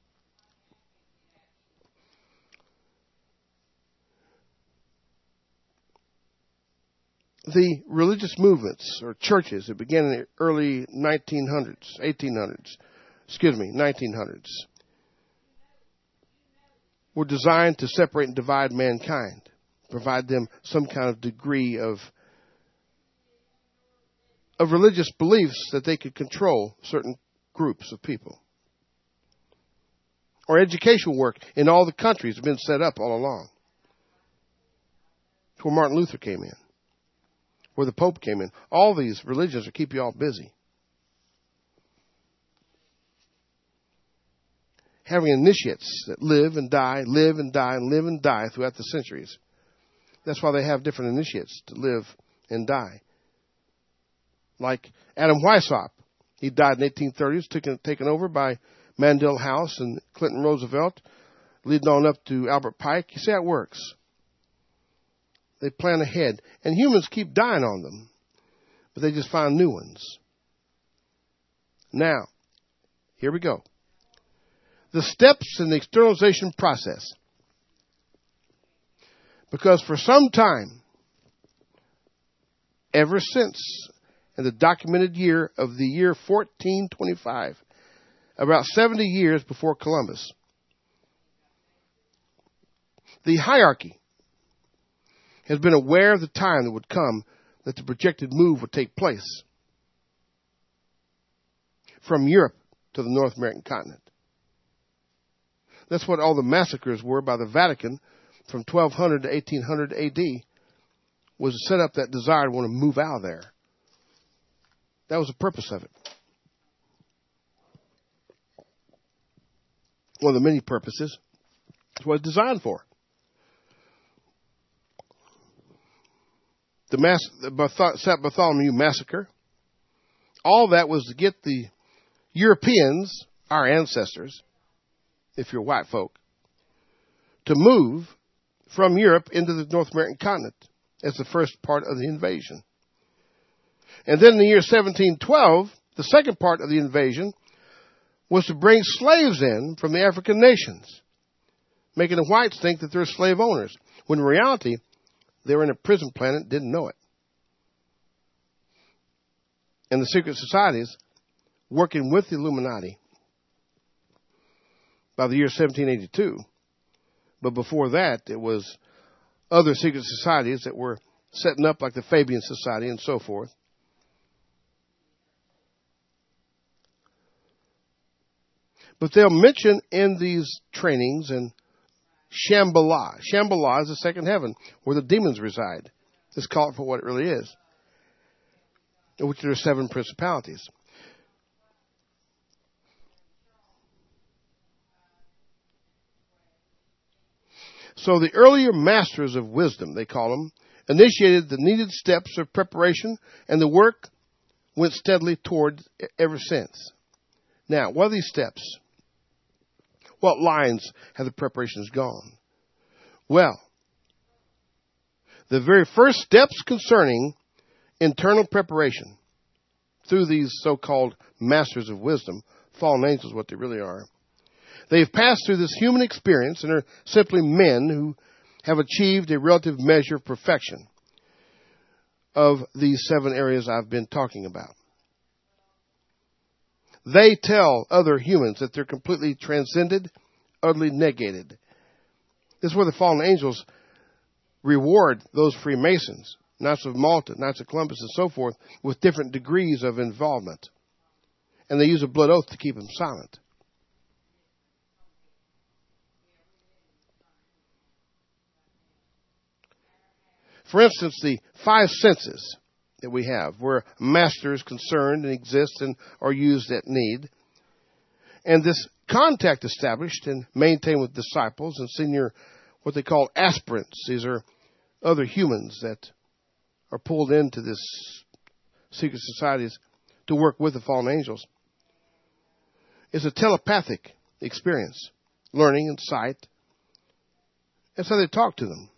The religious movements or churches that began in the early 1900s, were designed to separate and divide mankind, provide them some kind of degree of religious beliefs that they could control certain groups of people. Or educational work in all the countries have been set up all along. That's where Martin Luther came in, where the Pope came in. All these religions will keep you all busy. Having initiates that live and die, live and die, and live and die throughout the centuries. That's why they have different initiates to live and die. Like Adam Weishaupt. He died in the 1830s, taken over by Mandel House and Clinton Roosevelt, leading on up to Albert Pike. You see how it works. They plan ahead. And humans keep dying on them, but they just find new ones. Now, here we go. The steps in the externalization process. Because for some time, ever since in the documented year of the year 1425, about 70 years before Columbus, the hierarchy has been aware of the time that would come that the projected move would take place from Europe to the North American continent. That's what all the massacres were by the Vatican from 1200 to 1800 AD, was to set up that desire to want to move out of there. That was the purpose of it. One of the many purposes. That's what it's designed for. The St. Bartholomew Massacre, all that was to get the Europeans, our ancestors, if you're white folk, to move from Europe into the North American continent as the first part of the invasion. And then in the year 1712, the second part of the invasion was to bring slaves in from the African nations, making the whites think that they're slave owners, when in reality, they were in a prison planet, didn't know it. And the secret societies, working with the Illuminati by the year 1782. But before that, it was other secret societies that were setting up, like the Fabian Society and so forth. But they'll mention in these trainings and Shambhala. Shambhala is the second heaven where the demons reside. Let's call it for what it really is, in which there are 7 principalities. So the earlier masters of wisdom, they call them, initiated the needed steps of preparation, and the work went steadily toward ever since. Now, what are these steps? What lines have the preparations gone? Well, the very first steps concerning internal preparation through these so-called masters of wisdom, fallen angels, what they really are, they've passed through this human experience and are simply men who have achieved a relative measure of perfection of these 7 areas I've been talking about. They tell other humans that they're completely transcended, utterly negated. This is where the fallen angels reward those Freemasons, Knights of Malta, Knights of Columbus, and so forth, with different degrees of involvement. And they use a blood oath to keep them silent. For instance, the 5 senses that we have, where master is concerned and exists and are used at need. And this contact established and maintained with disciples and senior, what they call aspirants. These are other humans that are pulled into this secret societies to work with the fallen angels. It's a telepathic experience, learning and sight. That's how they talk to them.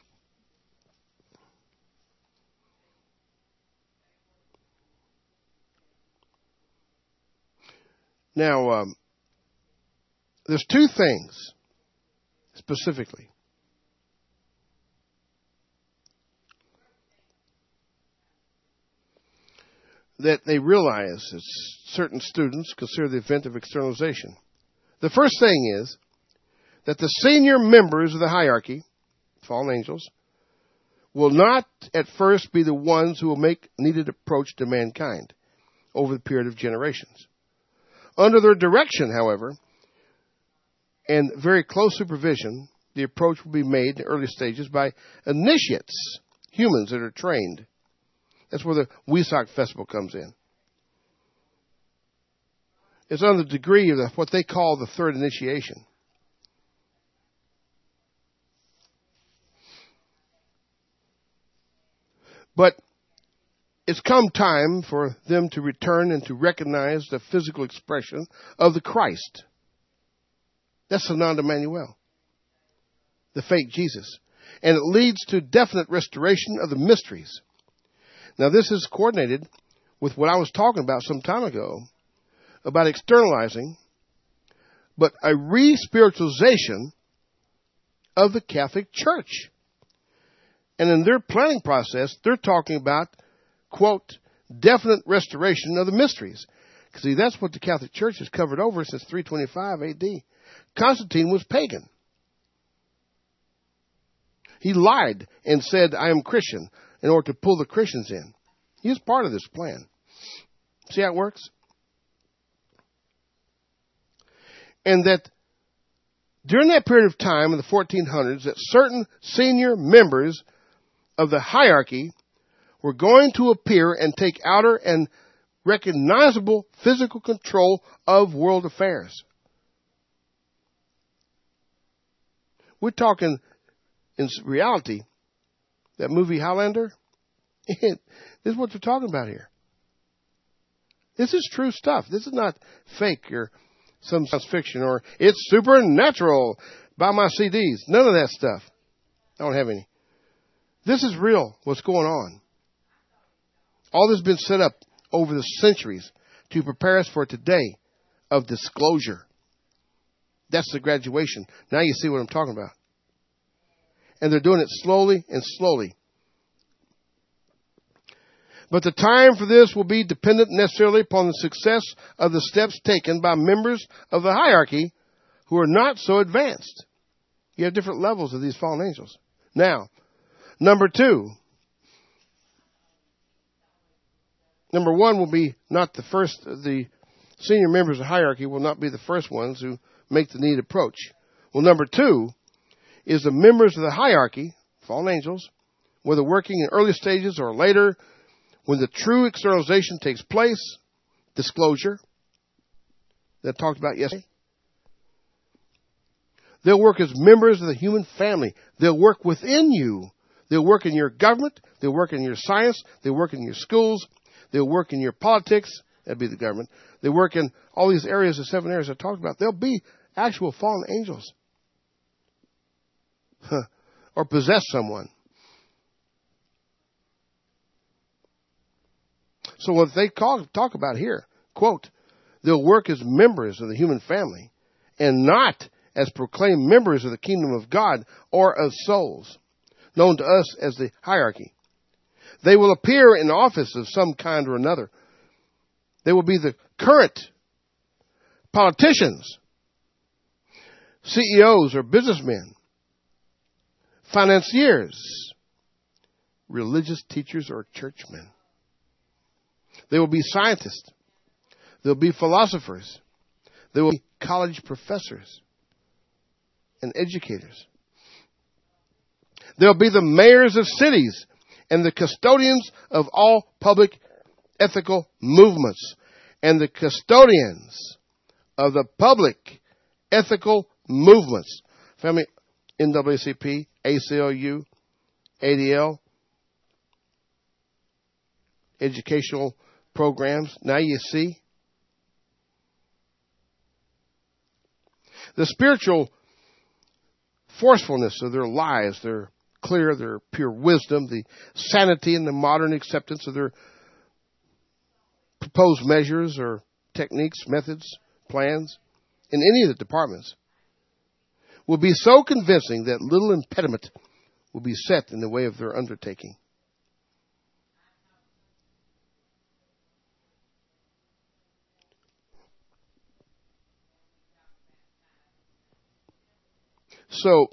Now, there's 2 things specifically that they realize that certain students consider the event of externalization. The first thing is that the senior members of the hierarchy, fallen angels, will not at first be the ones who will make needed approach to mankind over the period of generations. Under their direction, however, and very close supervision, the approach will be made in the early stages by initiates, humans that are trained. That's where the Wesak festival comes in. It's on the degree of what they call the 3rd initiation. But it's come time for them to return and to recognize the physical expression of the Christ. That's Sananda Manuel, the fake Jesus. And it leads to definite restoration of the mysteries. Now, this is coordinated with what I was talking about some time ago about externalizing, but a re-spiritualization of the Catholic Church. And in their planning process, they're talking about, quote, definite restoration of the mysteries. Because see, that's what the Catholic Church has covered over since 325 A.D. Constantine was pagan. He lied and said, I am Christian, in order to pull the Christians in. He was part of this plan. See how it works? And that during that period of time in the 1400s, that certain senior members of the hierarchy were going to appear and take outer and recognizable physical control of world affairs. We're talking, in reality, that movie Highlander, this is what they're talking about here. This is true stuff. This is not fake or some science fiction or it's supernatural. Buy my CDs. None of that stuff. I don't have any. This is real, what's going on. All this has been set up over the centuries to prepare us for today of disclosure. That's the graduation. Now you see what I'm talking about. And they're doing it slowly and slowly. But the time for this will be dependent necessarily upon the success of the steps taken by members of the hierarchy who are not so advanced. You have different levels of these fallen angels. Now, number 2. Number 1 will be not the first, the senior members of the hierarchy will not be the first ones who make the needed approach. Well, number 2 is the members of the hierarchy, fallen angels, whether working in early stages or later, when the true externalization takes place, disclosure, that I talked about yesterday. They'll work as members of the human family. They'll work within you. They'll work in your government. They'll work in your science. They'll work in your schools. They'll work in your politics. That'd be the government. They work in all these areas, the 7 areas I talked about. They'll be actual fallen angels. Or possess someone. So what they talk about here, quote, they'll work as members of the human family and not as proclaimed members of the kingdom of God or of souls, known to us as the hierarchy. They will appear in office of some kind or another. They will be the current politicians, CEOs or businessmen, financiers, religious teachers or churchmen. They will be scientists. They'll be philosophers. They will be college professors and educators. They'll be the mayors of cities and the custodians of all public ethical movements and the custodians of the public ethical movements. Family, NAACP, ACLU, ADL, educational programs. Now you see. The spiritual forcefulness of their lives, their clear, their pure wisdom, the sanity and the modern acceptance of their proposed measures or techniques, methods, plans in any of the departments will be so convincing that little impediment will be set in the way of their undertaking. So,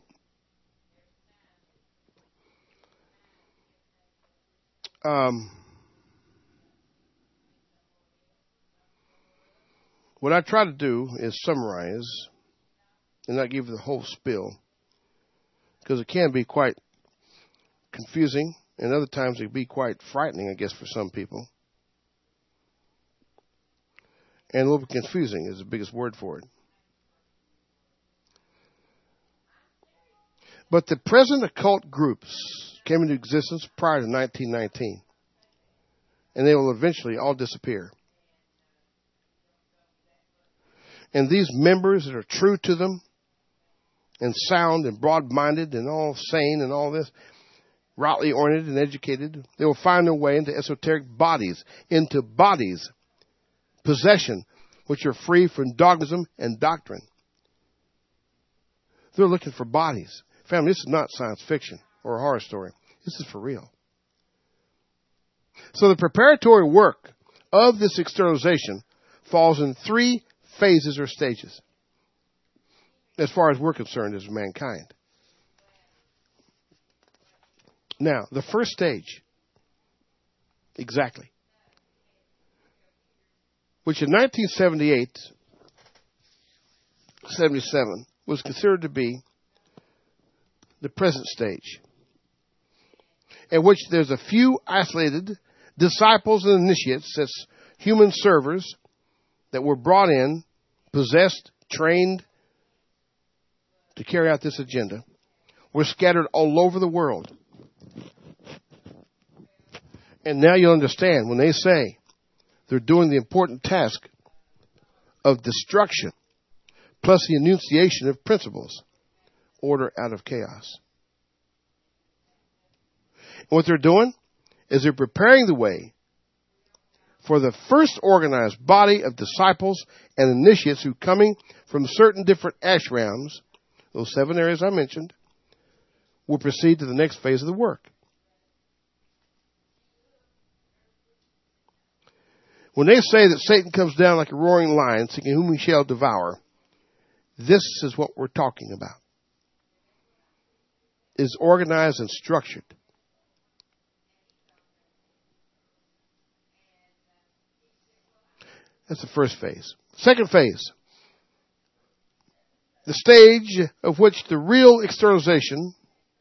what I try to do is summarize and not give you the whole spiel, because it can be quite confusing, and other times it can be quite frightening, I guess, for some people. And a little bit confusing is the biggest word for it. But the present occult groups came into existence prior to 1919, and they will eventually all disappear. And these members that are true to them, and sound and broad-minded and all sane and all this, rightly oriented and educated, they will find their way into esoteric bodies, possession, which are free from dogmatism and doctrine. They're looking for bodies. Family, this is not science fiction or a horror story. This is for real. So the preparatory work of this externalization falls in 3 phases or stages, as far as we're concerned as mankind. Now, the first stage, exactly, which in 1978, 77, was considered to be the present stage, in which there's a few isolated disciples and initiates, that's human servers, that were brought in, possessed, trained to carry out this agenda, were scattered all over the world. And now you'll understand when they say they're doing the important task of destruction, plus the enunciation of principles, order out of chaos. And what they're doing is they're preparing the way for the first organized body of disciples and initiates who, coming from certain different ashrams, those 7 areas I mentioned, will proceed to the next phase of the work. When they say that Satan comes down like a roaring lion, seeking whom he shall devour, this is what we're talking about. Is organized and structured. That's the first phase. Second phase. The stage of which the real externalization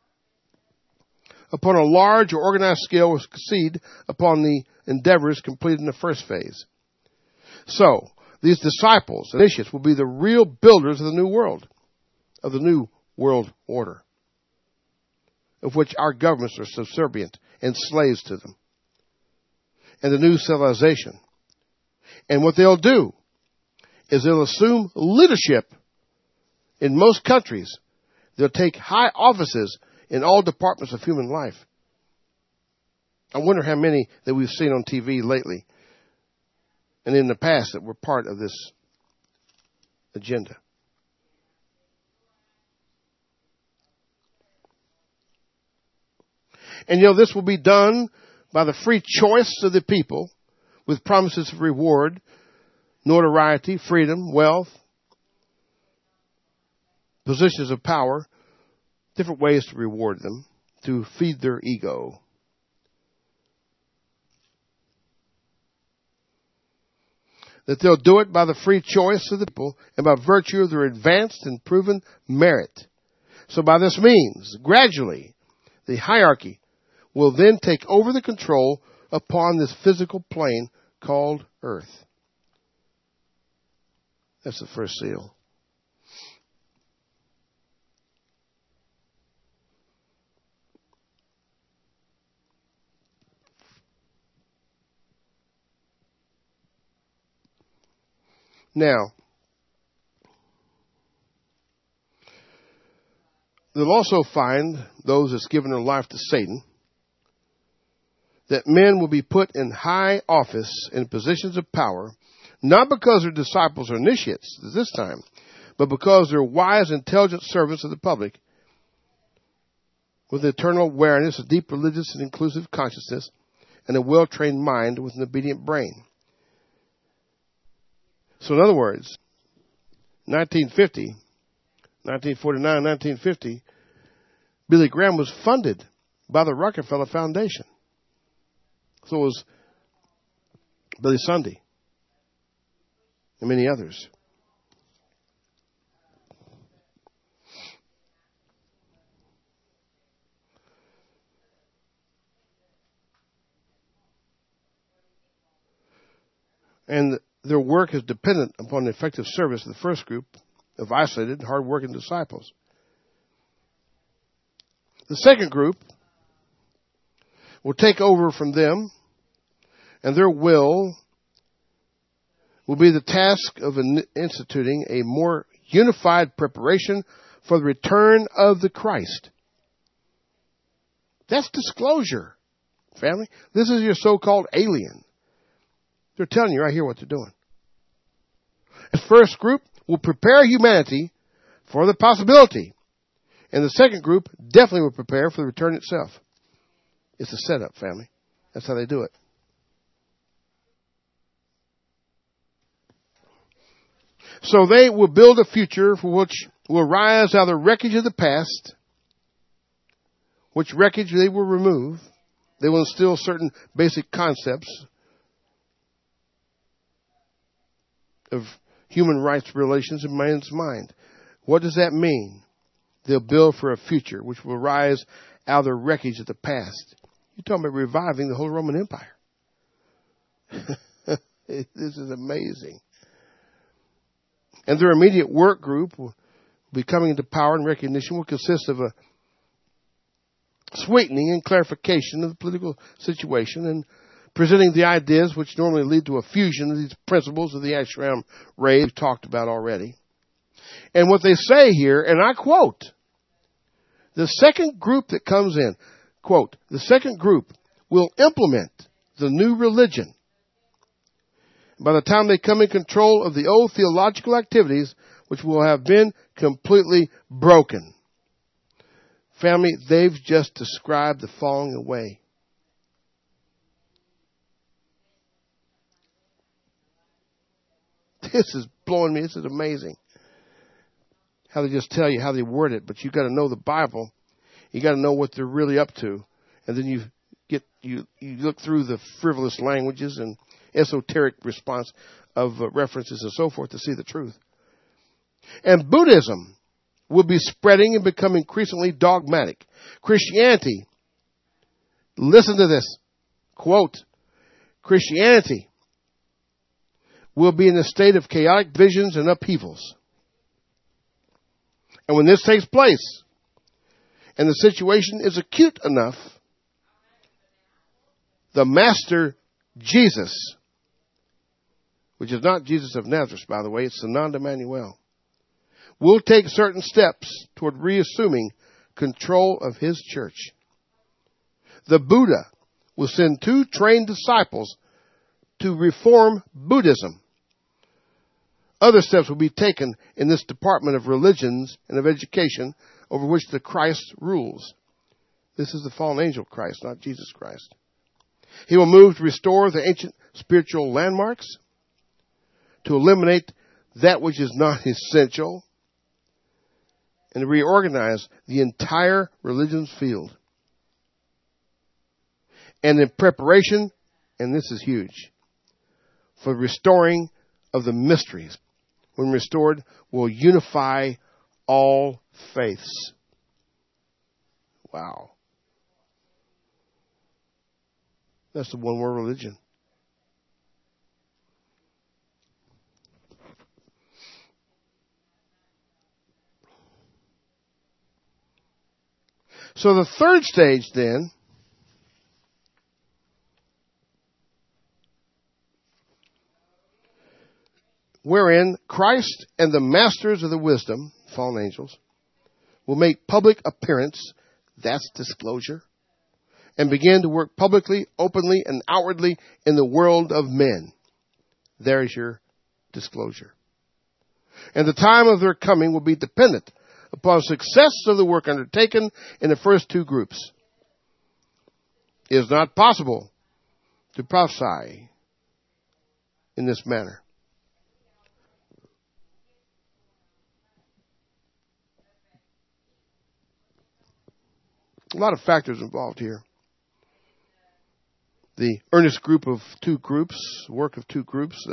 upon a large or organized scale will succeed upon the endeavors completed in the first phase. So, these disciples, initiates, will be the real builders of the new world, of the new world order, of which our governments are subservient and slaves to them, and the new civilization. And what they'll do is they'll assume leadership in most countries. They'll take high offices in all departments of human life. I wonder how many that we've seen on TV lately and in the past that were part of this agenda. And this will be done by the free choice of the people with promises of reward, notoriety, freedom, wealth, positions of power, different ways to reward them, to feed their ego. That they'll do it by the free choice of the people and by virtue of their advanced and proven merit. So by this means, gradually, the hierarchy will then take over the control upon this physical plane called Earth. That's the first seal. Now, they'll also find, those that's given their life to Satan, that men will be put in high office in positions of power, not because they're disciples or initiates at this time, but because they're wise, intelligent servants of the public with eternal awareness, a deep religious and inclusive consciousness, and a well-trained mind with an obedient brain. So in other words, 1949, 1950, Billy Graham was funded by the Rockefeller Foundation. So was Billy Sunday and many others. And their work is dependent upon the effective service of the first group of isolated, hard-working disciples. The second group will take over from them, and their will be the task of instituting a more unified preparation for the return of the Christ. That's disclosure, family. This is your so-called alien. They're telling you right here what they're doing. The first group will prepare humanity for the possibility. And the second group definitely will prepare for the return itself. It's a setup, family. That's how they do it. So they will build a future for which will rise out of the wreckage of the past, which wreckage they will remove. They will instill certain basic concepts of human rights relations in man's mind. What does that mean? They'll build for a future which will rise out of the wreckage of the past. You're talking about reviving the whole Roman Empire. This is amazing. And their immediate work group will be coming into power and recognition will consist of a sweetening and clarification of the political situation and presenting the ideas which normally lead to a fusion of these principles of the ashram ray we've talked about already. And what they say here, and I quote, the second group that comes in, quote, the second group will implement the new religion. By the time they come in control of the old theological activities, which will have been completely broken. Family, they've just described the falling away. This is blowing me. This is amazing. How they just tell you how they word it, but you got to know the Bible. You got to know what they're really up to, and then you look through the frivolous languages and esoteric response of references and so forth to see the truth. And Buddhism will be spreading and become increasingly dogmatic. Christianity, listen to this, quote, Christianity will be in a state of chaotic visions and upheavals. And when this takes place, and the situation is acute enough, the Master Jesus, which is not Jesus of Nazareth, by the way, it's Sananda Emmanuel, will take certain steps toward reassuming control of his church. The Buddha will send 2 trained disciples to reform Buddhism. Other steps will be taken in this department of religions and of education over which the Christ rules. This is the fallen angel Christ, not Jesus Christ. He will move to restore the ancient spiritual landmarks, to eliminate that which is not essential, and to reorganize the entire religions field. And in preparation, and this is huge, for restoring of the mysteries, when restored, will unify all faiths. Wow. That's the one world religion. So the third stage then wherein Christ and the masters of the wisdom, fallen angels, will make public appearance, that's disclosure, and begin to work publicly, openly, and outwardly in the world of men. There's your disclosure. And the time of their coming will be dependent upon success of the work undertaken in the first 2 groups. It is not possible to prophesy in this manner. A lot of factors involved here. The earnest group of 2 groups, work of 2 groups,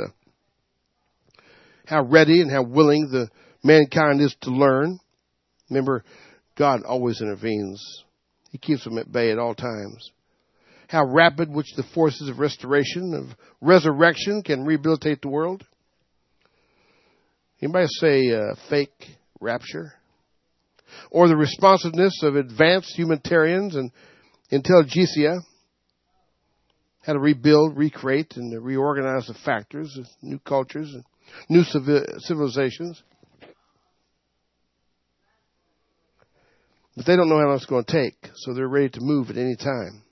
how ready and how willing the mankind is to learn. Remember, God always intervenes. He keeps them at bay at all times. How rapid which the forces of restoration, of resurrection can rehabilitate the world. Anybody say fake rapture? Or the responsiveness of advanced humanitarians and intelligentsia, how to rebuild, recreate, and reorganize the factors of new cultures and new civilizations. But they don't know how long it's going to take, so they're ready to move at any time.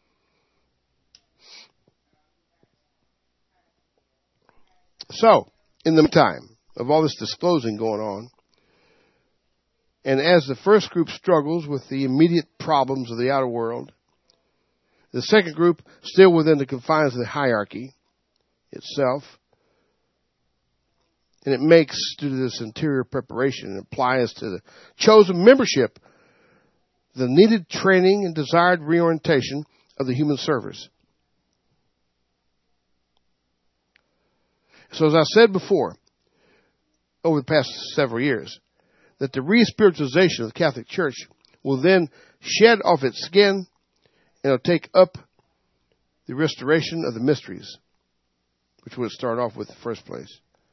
So, in the meantime of all this disclosing going on, and as the first group struggles with the immediate problems of the outer world, the second group, still within the confines of the hierarchy itself, and it makes, due to this interior preparation, and applies to the chosen membership, the needed training and desired reorientation of the human servers. So as I said before, over the past several years, that the re-spiritualization of the Catholic Church will then shed off its skin and it'll take up the restoration of the mysteries, which would start off with in the first place.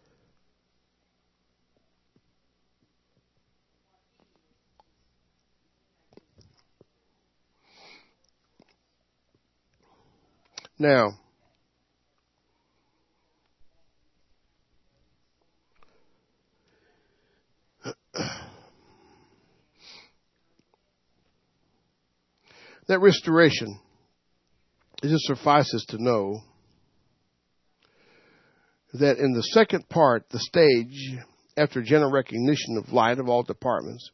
Now, that restoration, it just suffices to know that in the second part, the stage, after general recognition of light of all departments,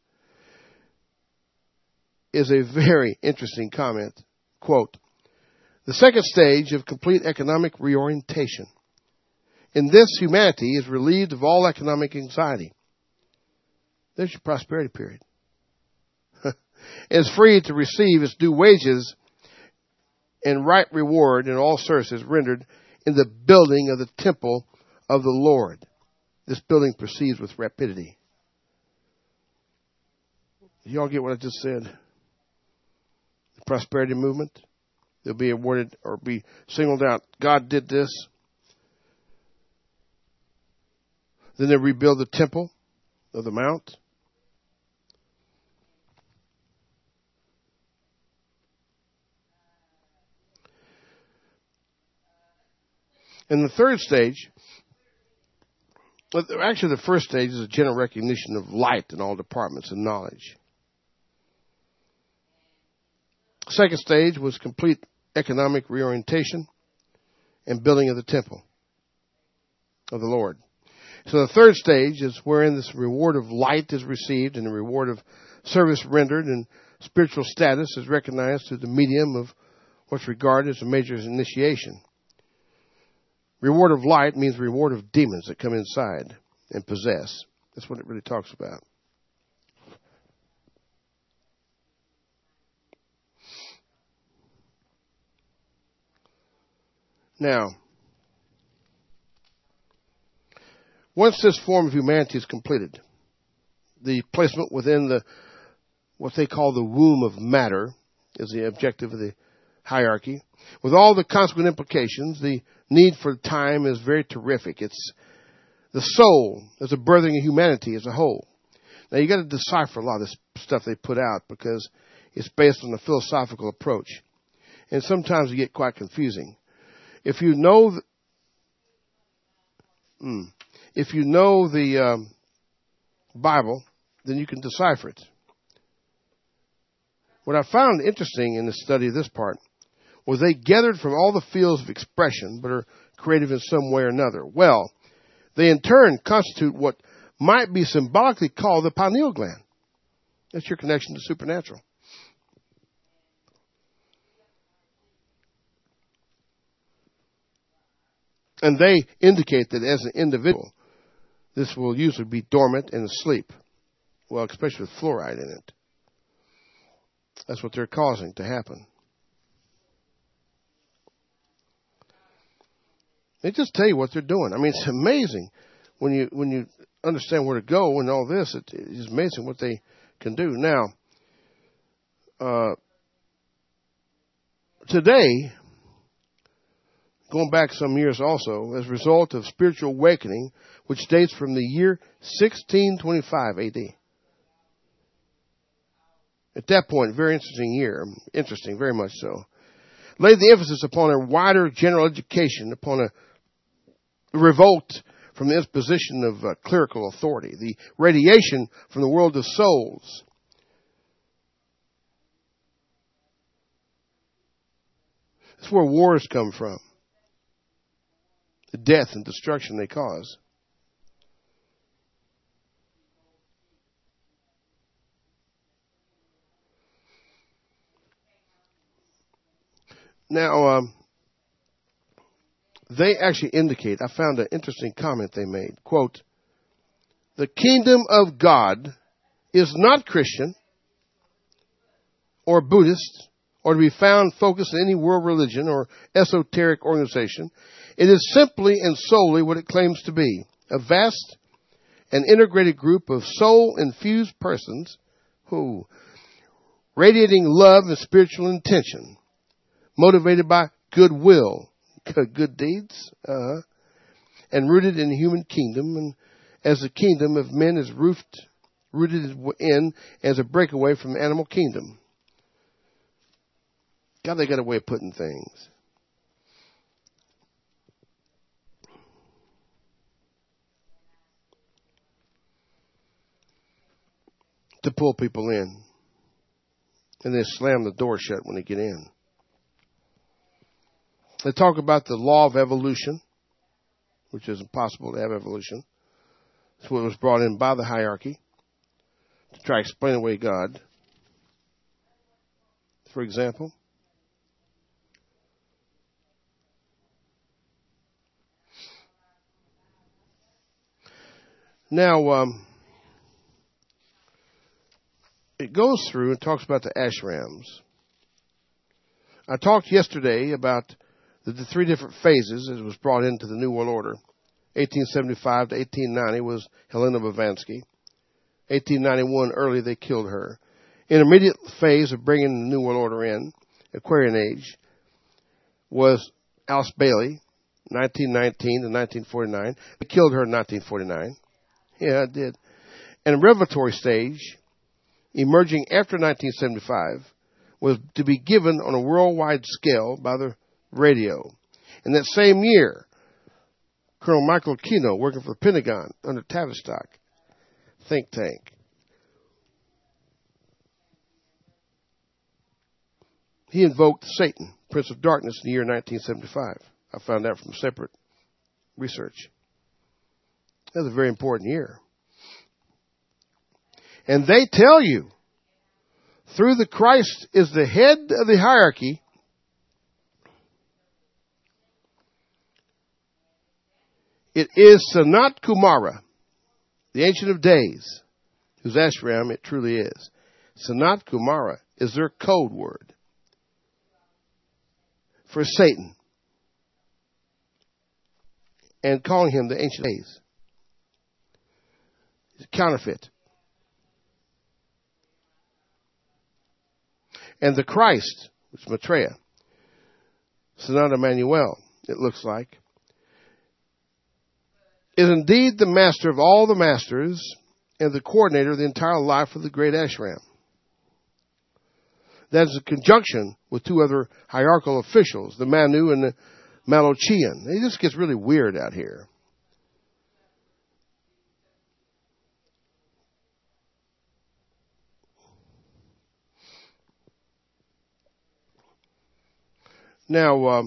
is a very interesting comment. Quote, the second stage of complete economic reorientation. In this, humanity is relieved of all economic anxiety. There's your prosperity period. Is free to receive its due wages and right reward in all services rendered in the building of the temple of the Lord. This building proceeds with rapidity. You all get what I just said? The prosperity movement. They'll be awarded or be singled out. God did this. Then they rebuild the temple of the mount. And the third stage, actually the first stage is a general recognition of light in all departments and knowledge. Second stage was complete economic reorientation and building of the temple of the Lord. So the third stage is wherein this reward of light is received and the reward of service rendered and spiritual status is recognized through the medium of what's regarded as a major initiation. Reward of light means reward of demons that come inside and possess. That's what it really talks about. Now, once this form of humanity is completed, the placement within what they call the womb of matter is the objective of the hierarchy. With all the consequent implications, the need for time is very terrific. It's the soul as a birthing of humanity as a whole. Now you got to decipher a lot of this stuff they put out because it's based on a philosophical approach, and sometimes it get quite confusing. If you know the Bible, then you can decipher it. What I found interesting in the study of this part was they gathered from all the fields of expression, but are creative in some way or another. Well, they in turn constitute what might be symbolically called the pineal gland. That's your connection to supernatural. And they indicate that as an individual, this will usually be dormant and asleep. Well, especially with fluoride in it. That's what they're causing to happen. They just tell you what they're doing. I mean, it's amazing when you understand where to go and all this. It's amazing what they can do. Now, today, going back some years also, as a result of spiritual awakening, which dates from the year 1625 A.D. At that point, very interesting year, interesting, very much so, laid the emphasis upon a wider general education, upon a revolt from the imposition of clerical authority, the radiation from the world of souls. That's where wars come from. The death and destruction they cause. Now, they actually indicate, I found an interesting comment they made. Quote, the kingdom of God is not Christian or Buddhist or to be found focused in any world religion or esoteric organization. It is simply and solely what it claims to be, a vast and integrated group of soul-infused persons who, radiating love and spiritual intention, motivated by goodwill, good deeds, and rooted in the human kingdom, and as the kingdom of men is rooted in as a breakaway from the animal kingdom. God, they got a way of putting things. To pull people in. And they slam the door shut when they get in. They talk about the law of evolution, which is impossible to have evolution. That's what was brought in by the hierarchy to try to explain away God. For example, now, it goes through and talks about the ashrams. I talked yesterday about the three different phases as it was brought into the New World Order. 1875 to 1890 was Helena Blavatsky. 1891, early, they killed her. intermediate phase of bringing the New World Order in, Aquarian Age, was Alice Bailey, 1919 to 1949. They killed her in 1949. Yeah, it did. And the revelatory stage, emerging after 1975, was to be given on a worldwide scale by the radio. In that same year, Colonel Michael Aquino, working for the Pentagon under Tavistock think tank, he invoked Satan, Prince of Darkness, in the year 1975. I found that from separate research. That was a very important year. And they tell you, through the Christ is the head of the hierarchy, it is Sanat Kumara, the Ancient of Days, whose ashram it truly is. Sanat Kumara is their code word for Satan, and calling him the Ancient of Days. He's a counterfeit. And the Christ, which is Maitreya, Sanat Emmanuel, it looks like, is indeed the master of all the masters and the coordinator of the entire life of the great ashram. That is in conjunction with two other hierarchical officials, the Manu and the Malochian. It just gets really weird out here. Now,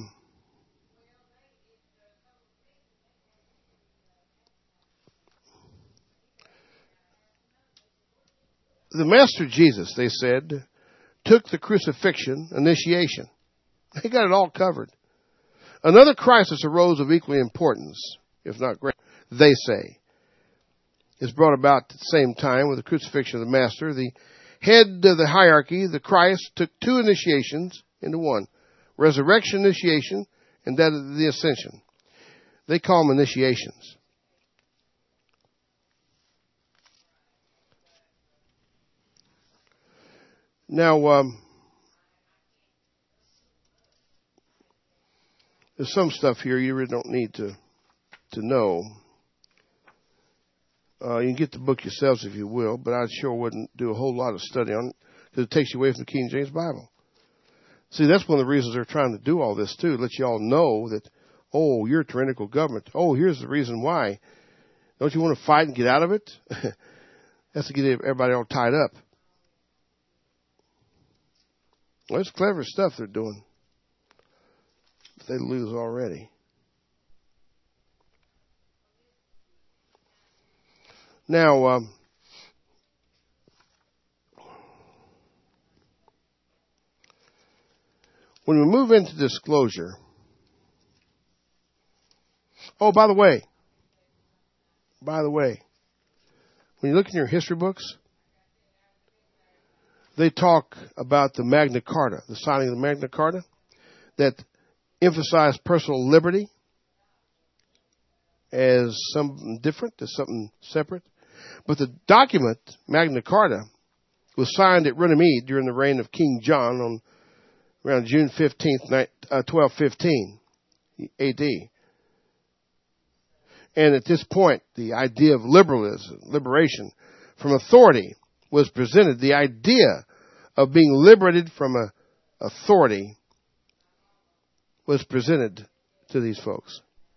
the Master Jesus, they said, took the crucifixion initiation. They got it all covered. Another crisis arose of equally importance, if not greater, they say, is brought about at the same time with the crucifixion of the Master. The head of the hierarchy, the Christ, took two initiations into one. Resurrection initiation and that of the ascension. They call them initiations. Now, there's some stuff here you really don't need to know. You can get the book yourselves if you will, but I sure wouldn't do a whole lot of study on it because it takes you away from the King James Bible. See, that's one of the reasons they're trying to do all this, too, let you all know that, oh, you're a tyrannical government. Oh, here's the reason why. Don't you want to fight and get out of it? That's to get everybody all tied up. Well, it's clever stuff they're doing. But they lose already. Now, when we move into disclosure, oh, by the way, when you look in your history books, they talk about the Magna Carta, the signing of the Magna Carta, that emphasized personal liberty as something different, as something separate. But the document, Magna Carta, was signed at Runnymede during the reign of King John on around June 15th, 1215 A.D. And at this point, the idea of liberation from authority was presented. The idea of being liberated from authority was presented to these folks.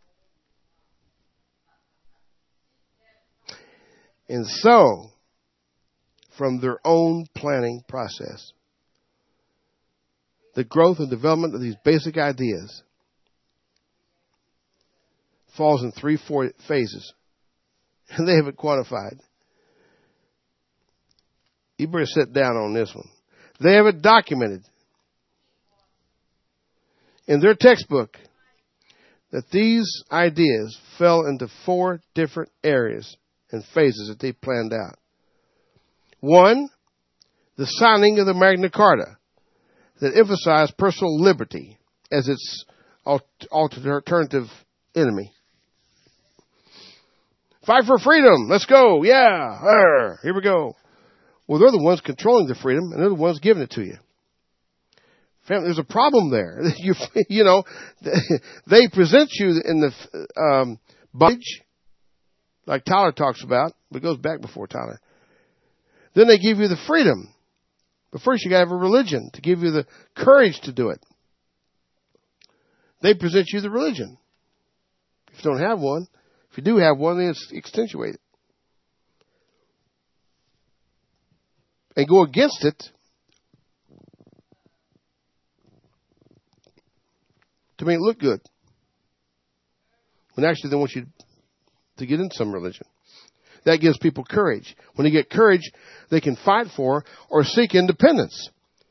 And so, from their own planning process, the growth and development of these basic ideas falls in 3-4 phases. And they have it quantified. You better sit down on this one. They have it documented in their textbook that these ideas fell into 4 different areas and phases that they planned out. 1, the signing of the Magna Carta that emphasized personal liberty as its alternative enemy. Fight for freedom. Let's go. Yeah. Here we go. Well, they're the ones controlling the freedom, and they're the ones giving it to you. Family, there's a problem there. You know, they present you in the bondage, like Tyler talks about, but it goes back before Tyler. Then they give you the freedom. But first you got to have a religion to give you the courage to do it. They present you the religion. If you don't have one, if you do have one, then it's accentuated. And go against it to make it look good. When actually they want you to get in some religion. That gives people courage. When they get courage, they can fight for or seek independence.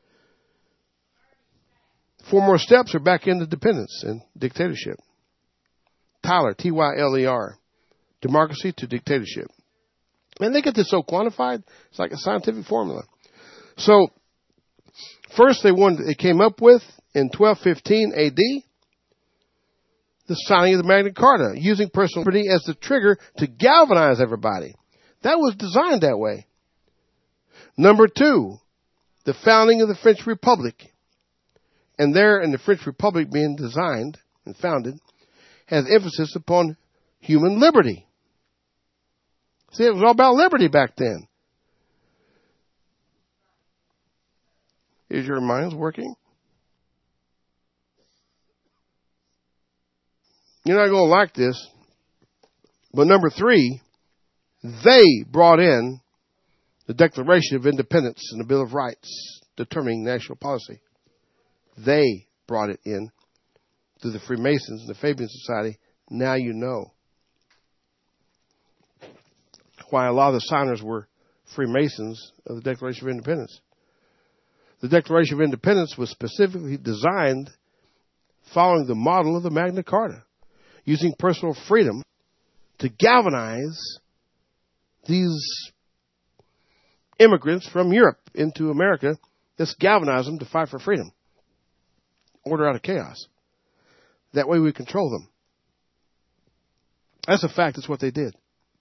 4 more steps are back into dependence and dictatorship. Tyler, Tyler, democracy to dictatorship. And they get this so quantified, it's like a scientific formula. So, first they came up with, in 1215 AD, the signing of the Magna Carta, using personal liberty as the trigger to galvanize everybody. That was designed that way. Number 2, the founding of the French Republic. And there, in the French Republic being designed and founded, has emphasis upon human liberty. See, it was all about liberty back then. Is your minds working? You're not going to like this. But number 3, they brought in the Declaration of Independence and the Bill of Rights, determining national policy. They brought it in through the Freemasons and the Fabian Society. Now you know why a lot of the signers were Freemasons of the Declaration of Independence. The Declaration of Independence was specifically designed following the model of the Magna Carta, using personal freedom to galvanize these immigrants from Europe into America. Let's galvanize them to fight for freedom. Order out of chaos. That way we control them. That's a fact. That's what they did.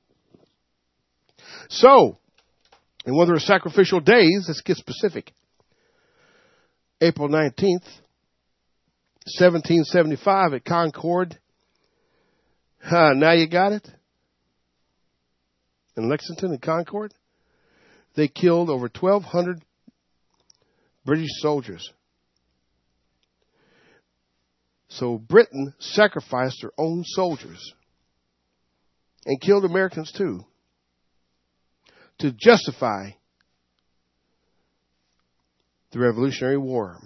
So, in one of their sacrificial days, let's get specific. April 19th, 1775 at Concord. Now you got it? In Lexington and Concord, they killed over 1,200 British soldiers. So Britain sacrificed their own soldiers and killed Americans too to justify the Revolutionary War.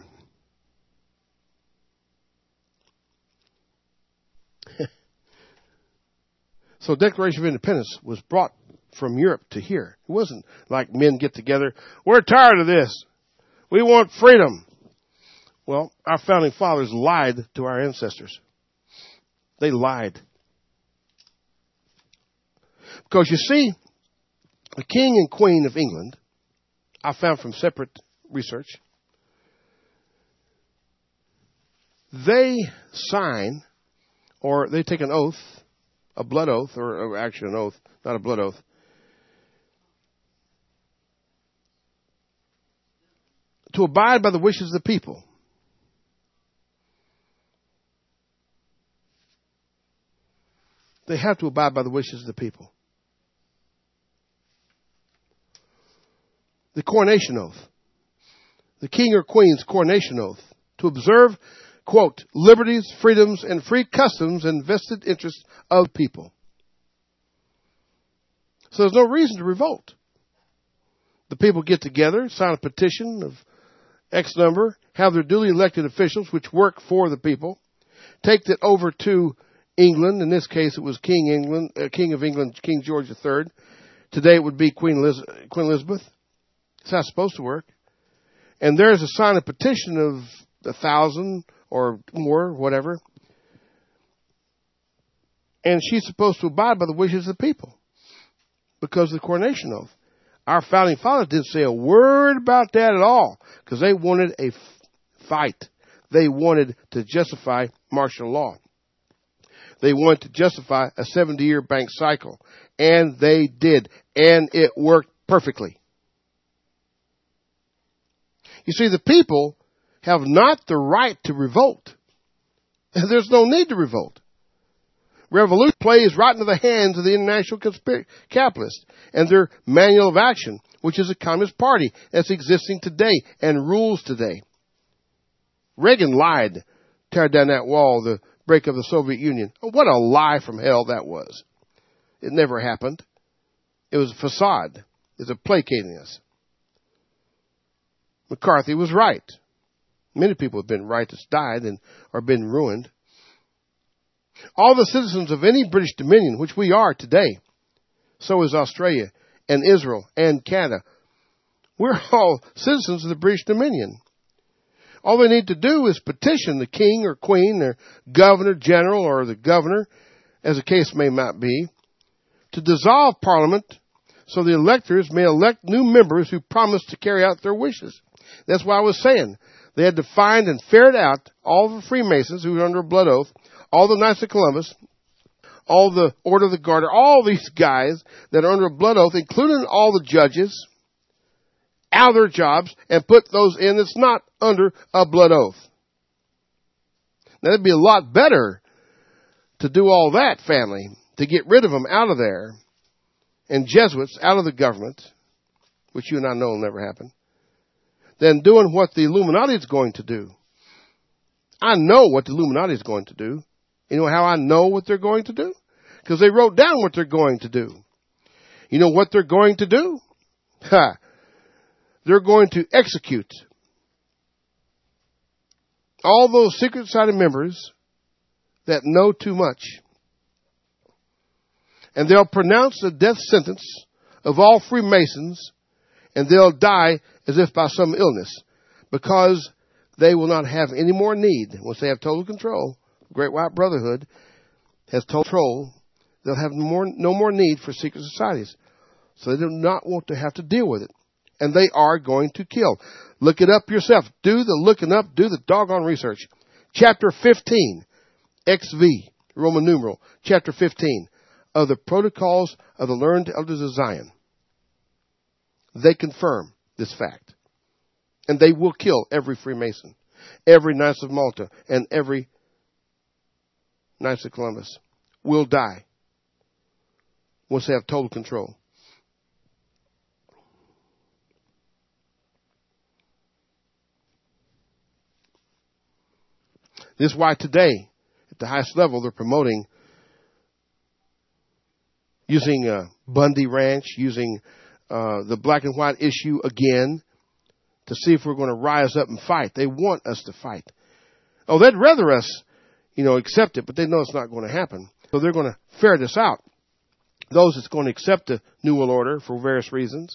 So Declaration of Independence was brought from Europe to here. It wasn't like men get together, we're tired of this. We want freedom. Well, our founding fathers lied to our ancestors. They lied. Because you see, the King and Queen of England, I found from separate research, they sign or they take an oath, a blood oath, or actually an oath, not a blood oath, to abide by the wishes of the people. They have to abide by the wishes of the people. The coronation oath. The king or queen's coronation oath. To observe, quote, liberties, freedoms, and free customs and vested interests of people. So there's no reason to revolt. The people get together, sign a petition of X number, have their duly elected officials, which work for the people, take it over to England. In this case, it was King of England, King George III. Today it would be Queen Elizabeth. It's how it's supposed to work. And there's a sign a petition of 1,000 or more, whatever. And she's supposed to abide by the wishes of the people because of the coronation oath. Our founding fathers didn't say a word about that at all because they wanted a fight. They wanted to justify martial law. They wanted to justify a 70-year bank cycle. And they did. And it worked perfectly. You see, the people have not the right to revolt. And there's no need to revolt. Revolution plays right into the hands of the international capitalists and their manual of action, which is a communist party that's existing today and rules today. Reagan lied, tear down that wall, the break of the Soviet Union. Oh, what a lie from hell that was. It never happened. It was a facade. It was placating us. McCarthy was right. Many people have been right that's died and are been ruined. All the citizens of any British Dominion, which we are today, so is Australia and Israel and Canada. We're all citizens of the British Dominion. All they need to do is petition the king or queen or governor general or the governor, as the case may not be, to dissolve Parliament so the electors may elect new members who promise to carry out their wishes. That's why I was saying they had to find and ferret out all the Freemasons who were under a blood oath, all the Knights of Columbus, all the Order of the Garter, all these guys that are under a blood oath, including all the judges, out of their jobs and put those in that's not under a blood oath. Now, it'd be a lot better to do all that, family, to get rid of them out of there, and Jesuits out of the government, which you and I know will never happen, than doing what the Illuminati is going to do. I know what the Illuminati is going to do. You know how I know what they're going to do? Because they wrote down what they're going to do. You know what they're going to do? They're going to execute all those secret society members that know too much. And they'll pronounce the death sentence of all Freemasons, and they'll die as if by some illness, because they will not have any more need. Once they have total control, Great White Brotherhood has total control, they'll have no more need for secret societies. So they do not want to have to deal with it. And they are going to kill. Look it up yourself. Do the looking up. Do the doggone research. Chapter 15, XV, Roman numeral, chapter 15 of the Protocols of the Learned Elders of Zion. They confirm this fact. And they will kill every Freemason, every Knights of Malta, and every Knights of Columbus will die once they have total control. This is why today, at the highest level, they're promoting using Bundy Ranch, using the black and white issue again to see if we're going to rise up and fight. They want us to fight. Oh, they'd rather us, accept it, but they know it's not going to happen. So they're going to ferret this out. Those that's going to accept the New World Order for various reasons.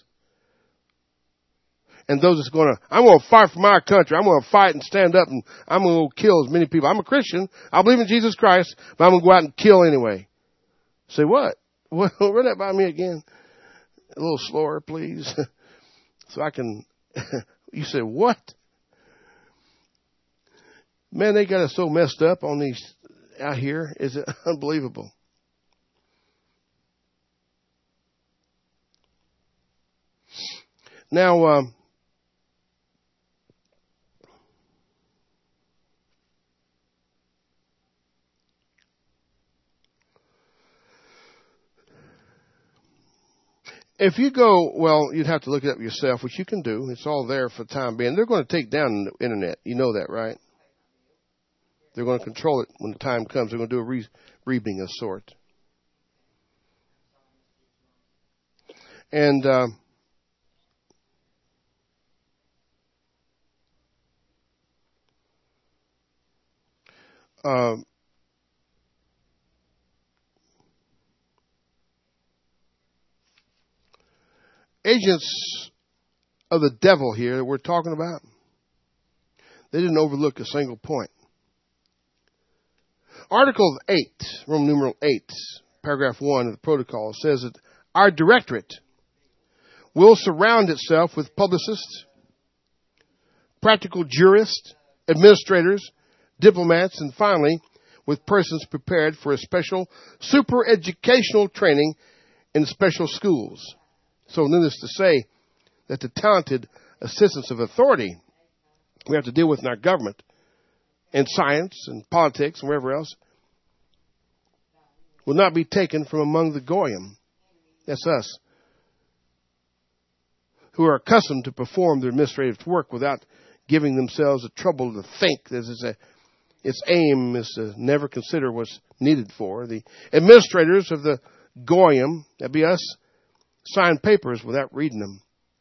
And those that's I'm going to fight for my country. I'm going to fight and stand up, and I'm going to go kill as many people. I'm a Christian. I believe in Jesus Christ, but I'm going to go out and kill anyway. Say what? Well, run that by me again. A little slower, please. So I can, you say, what? Man, they got us so messed up on these out here. Is it unbelievable? Now, if you go, you'd have to look it up yourself, which you can do. It's all there for the time being. They're going to take down the internet. You know that, right? They're going to control it when the time comes. They're going to do a reading of sort. And agents of the devil here that we're talking about, they didn't overlook a single point. Article 8, Roman numeral 8, paragraph 1 of the protocol says that our directorate will surround itself with publicists, practical jurists, administrators, diplomats, and finally, with persons prepared for a special super educational training in special schools. So needless to say that the talented assistants of authority we have to deal with in our government and science and politics and wherever else will not be taken from among the Goyim. That's us, who are accustomed to perform their administrative work without giving themselves the trouble to think. Its aim is to never consider what's needed for. The administrators of the Goyim, that be us, sign papers without reading them,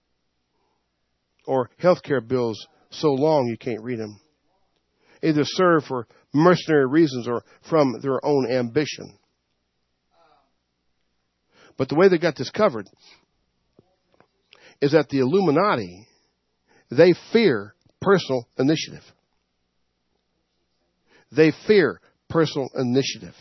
or healthcare bills so long you can't read them. Either serve for mercenary reasons or from their own ambition. But the way they got this covered is that the Illuminati, they fear personal initiative. They fear personal initiative.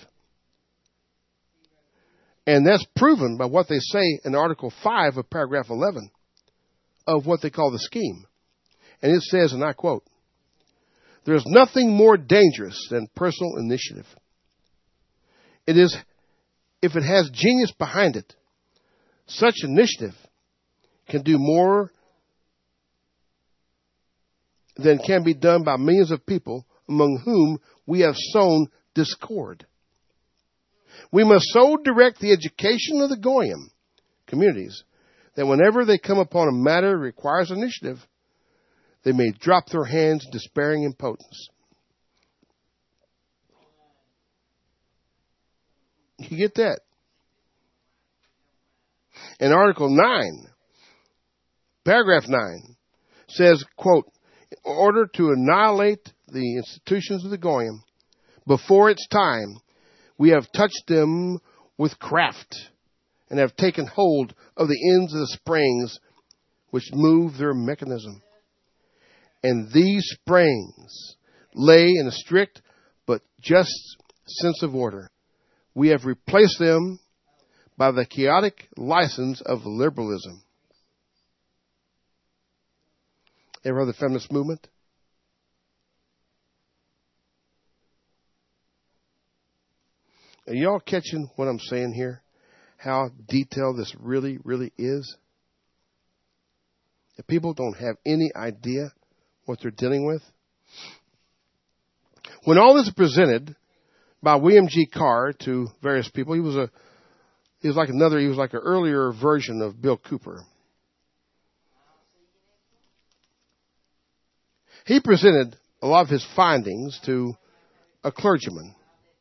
And that's proven by what they say in Article 5 of paragraph 11 of what they call the scheme. And it says, and I quote, "There's nothing more dangerous than personal initiative. It is, if it has genius behind it, such initiative can do more than can be done by millions of people among whom we have sown discord. We must so direct the education of the Goyim communities that whenever they come upon a matter that requires initiative, they may drop their hands in despairing impotence." You get that? And Article 9, paragraph 9, says, quote, "In order to annihilate the institutions of the Goyim before its time, we have touched them with craft and have taken hold of the ends of the springs which move their mechanism. And these springs lay in a strict but just sense of order. We have replaced them by the chaotic license of liberalism." Ever heard of the feminist movement? Are y'all catching what I'm saying here? How detailed this really, really is? If people don't have any idea what they're dealing with. When all this is presented by William G. Carr to various people, he was like an earlier version of Bill Cooper. He presented a lot of his findings to a clergyman.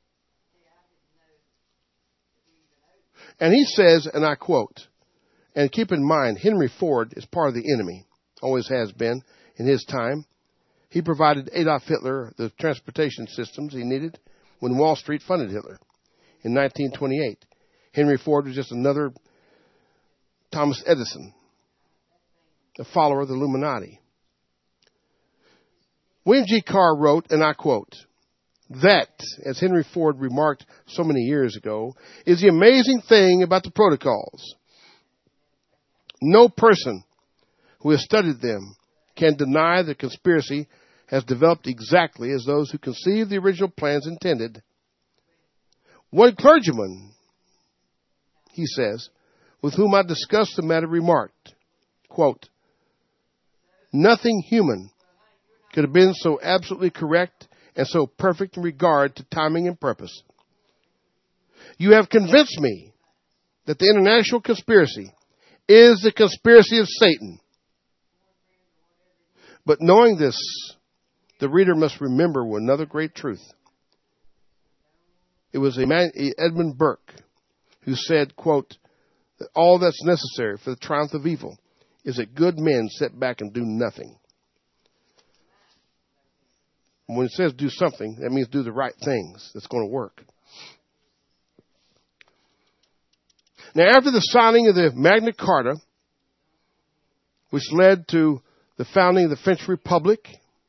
And he says, and I quote, and keep in mind, Henry Ford is part of the enemy, always has been in his time. He provided Adolf Hitler the transportation systems he needed when Wall Street funded Hitler in 1928. Henry Ford was just another Thomas Edison, a follower of the Illuminati. William G. Carr wrote, and I quote, "That, as Henry Ford remarked so many years ago, is the amazing thing about the protocols. No person who has studied them can deny the conspiracy has developed exactly as those who conceived the original plans intended. One clergyman," he says, "with whom I discussed the matter remarked, quote, 'Nothing human could have been so absolutely correct and so perfect in regard to timing and purpose. You have convinced me that the international conspiracy is the conspiracy of Satan. But knowing this, the reader must remember another great truth. It was Edmund Burke who said, quote, that all that's necessary for the triumph of evil is that good men sit back and do nothing.' When it says do something, that means do the right things that's going to work. Now, after the signing of the Magna Carta, which led to the founding of the French Republic,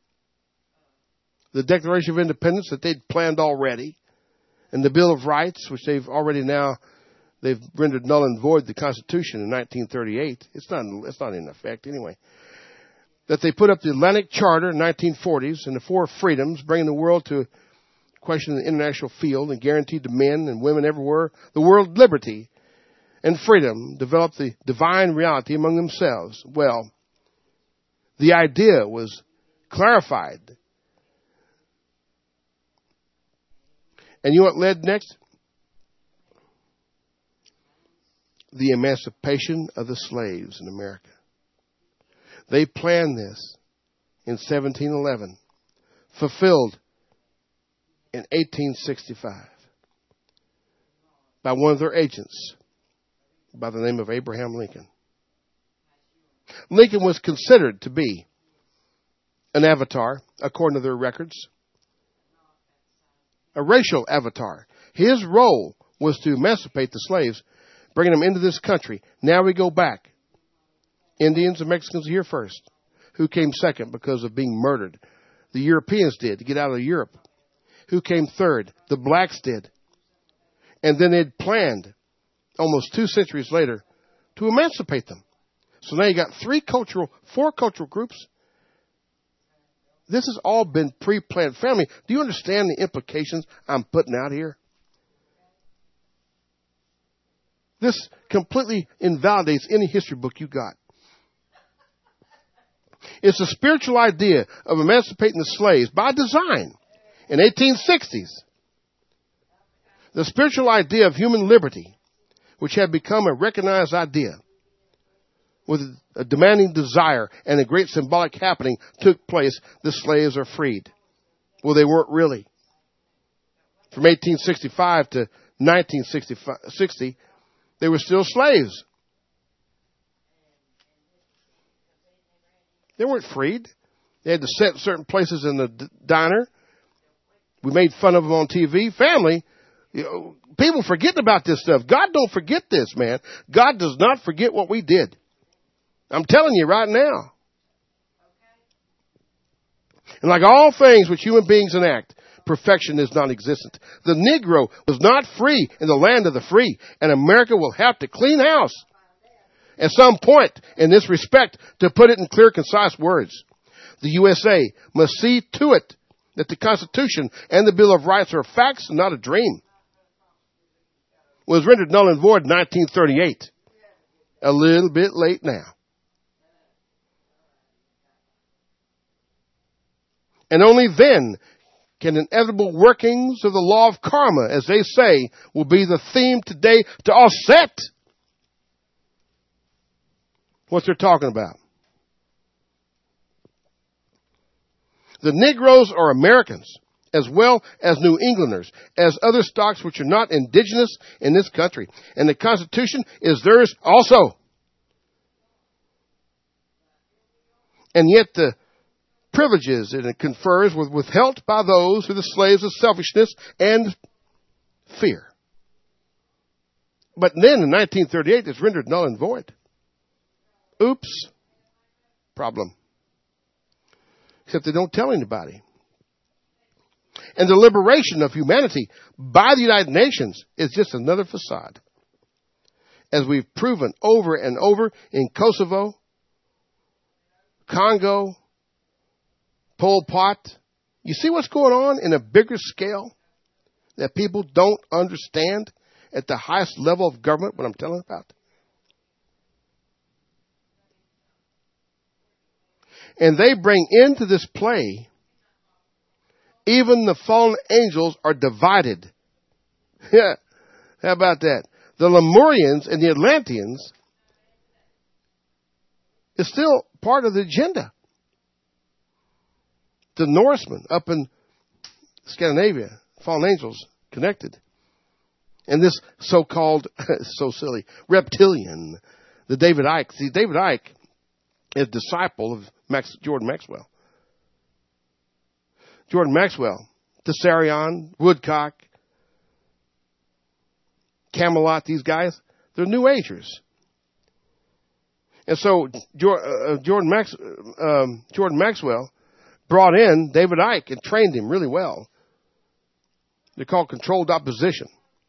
the Declaration of Independence that they'd planned already, and the Bill of Rights, which they've rendered null and void the Constitution in 1938. It's not in effect anyway. That they put up the Atlantic Charter in the 1940s and the Four Freedoms, bringing the world to question the international field and guaranteed to men and women everywhere the world liberty and freedom, developed the divine reality among themselves. Well, the idea was clarified. And you know what led next? The emancipation of the slaves in America. They planned this in 1711, fulfilled in 1865 by one of their agents by the name of Abraham Lincoln. Lincoln was considered to be an avatar, according to their records, a racial avatar. His role was to emancipate the slaves, bringing them into this country. Now we go back. Indians and Mexicans here first. Who came second because of being murdered? The Europeans did to get out of Europe. Who came third? The blacks did. And then they'd planned, almost 2 centuries later, to emancipate them. So now you got 4 cultural groups. This has all been pre-planned. Family, do you understand the implications I'm putting out here? This completely invalidates any history book you got. It's a spiritual idea of emancipating the slaves by design in 1860s. The spiritual idea of human liberty, which had become a recognized idea, with a demanding desire and a great symbolic happening took place, the slaves are freed. Well, they weren't really. From 1865 to 1960, they were still slaves. They weren't freed. They had to sit in certain places in the diner. We made fun of them on TV. Family, people forgetting about this stuff. God don't forget this, man. God does not forget what we did. I'm telling you right now. And like all things which human beings enact, perfection is non-existent. The Negro was not free in the land of the free, and America will have to clean house at some point in this respect. To put it in clear, concise words, the USA must see to it that the Constitution and the Bill of Rights are facts and not a dream. It was rendered null and void in 1938. A little bit late now. And only then can inevitable workings of the law of karma, as they say, will be the theme today to offset what they're talking about. The Negroes are Americans, as well as New Englanders, as other stocks which are not indigenous in this country. And the Constitution is theirs also. And yet the privileges it confers were withheld by those who are the slaves of selfishness and fear. But then in 1938, it's rendered null and void. Oops. Problem. Except they don't tell anybody. And the liberation of humanity by the United Nations is just another facade. As we've proven over and over in Kosovo, Congo, Pol Pot. You see what's going on in a bigger scale that people don't understand at the highest level of government, what I'm telling about? And they bring into this play, even the fallen angels are divided. Yeah, how about that? The Lemurians and the Atlanteans is still part of the agenda. The Norsemen up in Scandinavia, fallen angels connected. And this so-called, so silly, reptilian, the David Icke. See, David Icke is a disciple of Jordan Maxwell. Jordan Maxwell, Tessarion, Woodcock, Camelot, these guys, they're New Agers. And so Jordan Maxwell brought in David Icke and trained him really well. They're called controlled opposition.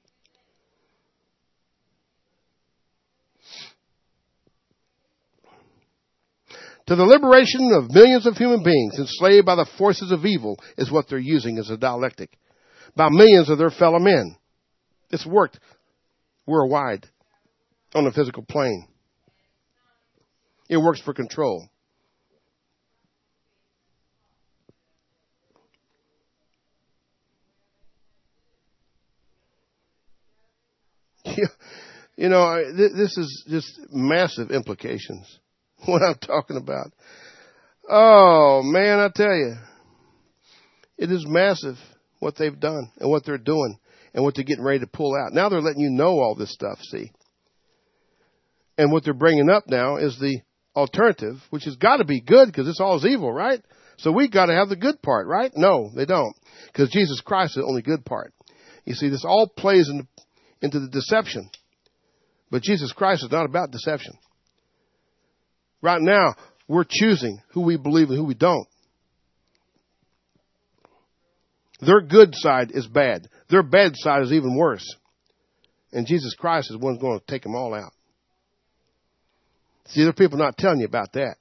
To the liberation of millions of human beings enslaved by the forces of evil is what they're using as a dialectic. By millions of their fellow men. It's worked worldwide on the physical plane. It works for control. This is just massive implications. What I'm talking about. Oh, man, I tell you. It is massive what they've done and what they're doing and what they're getting ready to pull out. Now they're letting you know all this stuff, see. And what they're bringing up now is the alternative, which has got to be good because it's all evil, right? So we got to have the good part, right? No, they don't, because Jesus Christ is the only good part. You see, this all plays into the deception. But Jesus Christ is not about deception. Right now, we're choosing who we believe and who we don't. Their good side is bad. Their bad side is even worse. And Jesus Christ is the one who's going to take them all out. See, there are people not telling you about that.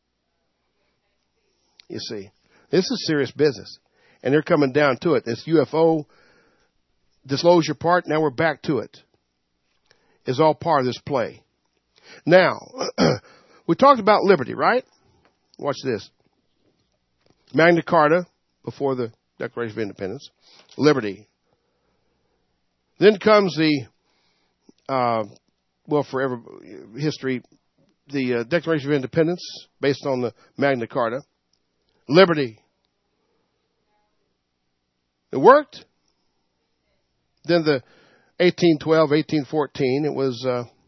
You see, this is serious business. And they're coming down to it. This UFO disclosure part, now we're back to it. It's all part of this play. Now, we talked about liberty, right? Watch this. Magna Carta, before the Declaration of Independence. Liberty. Then comes the, forever history, the Declaration of Independence, based on the Magna Carta. Liberty. It worked. Then the 1812, 1814, it was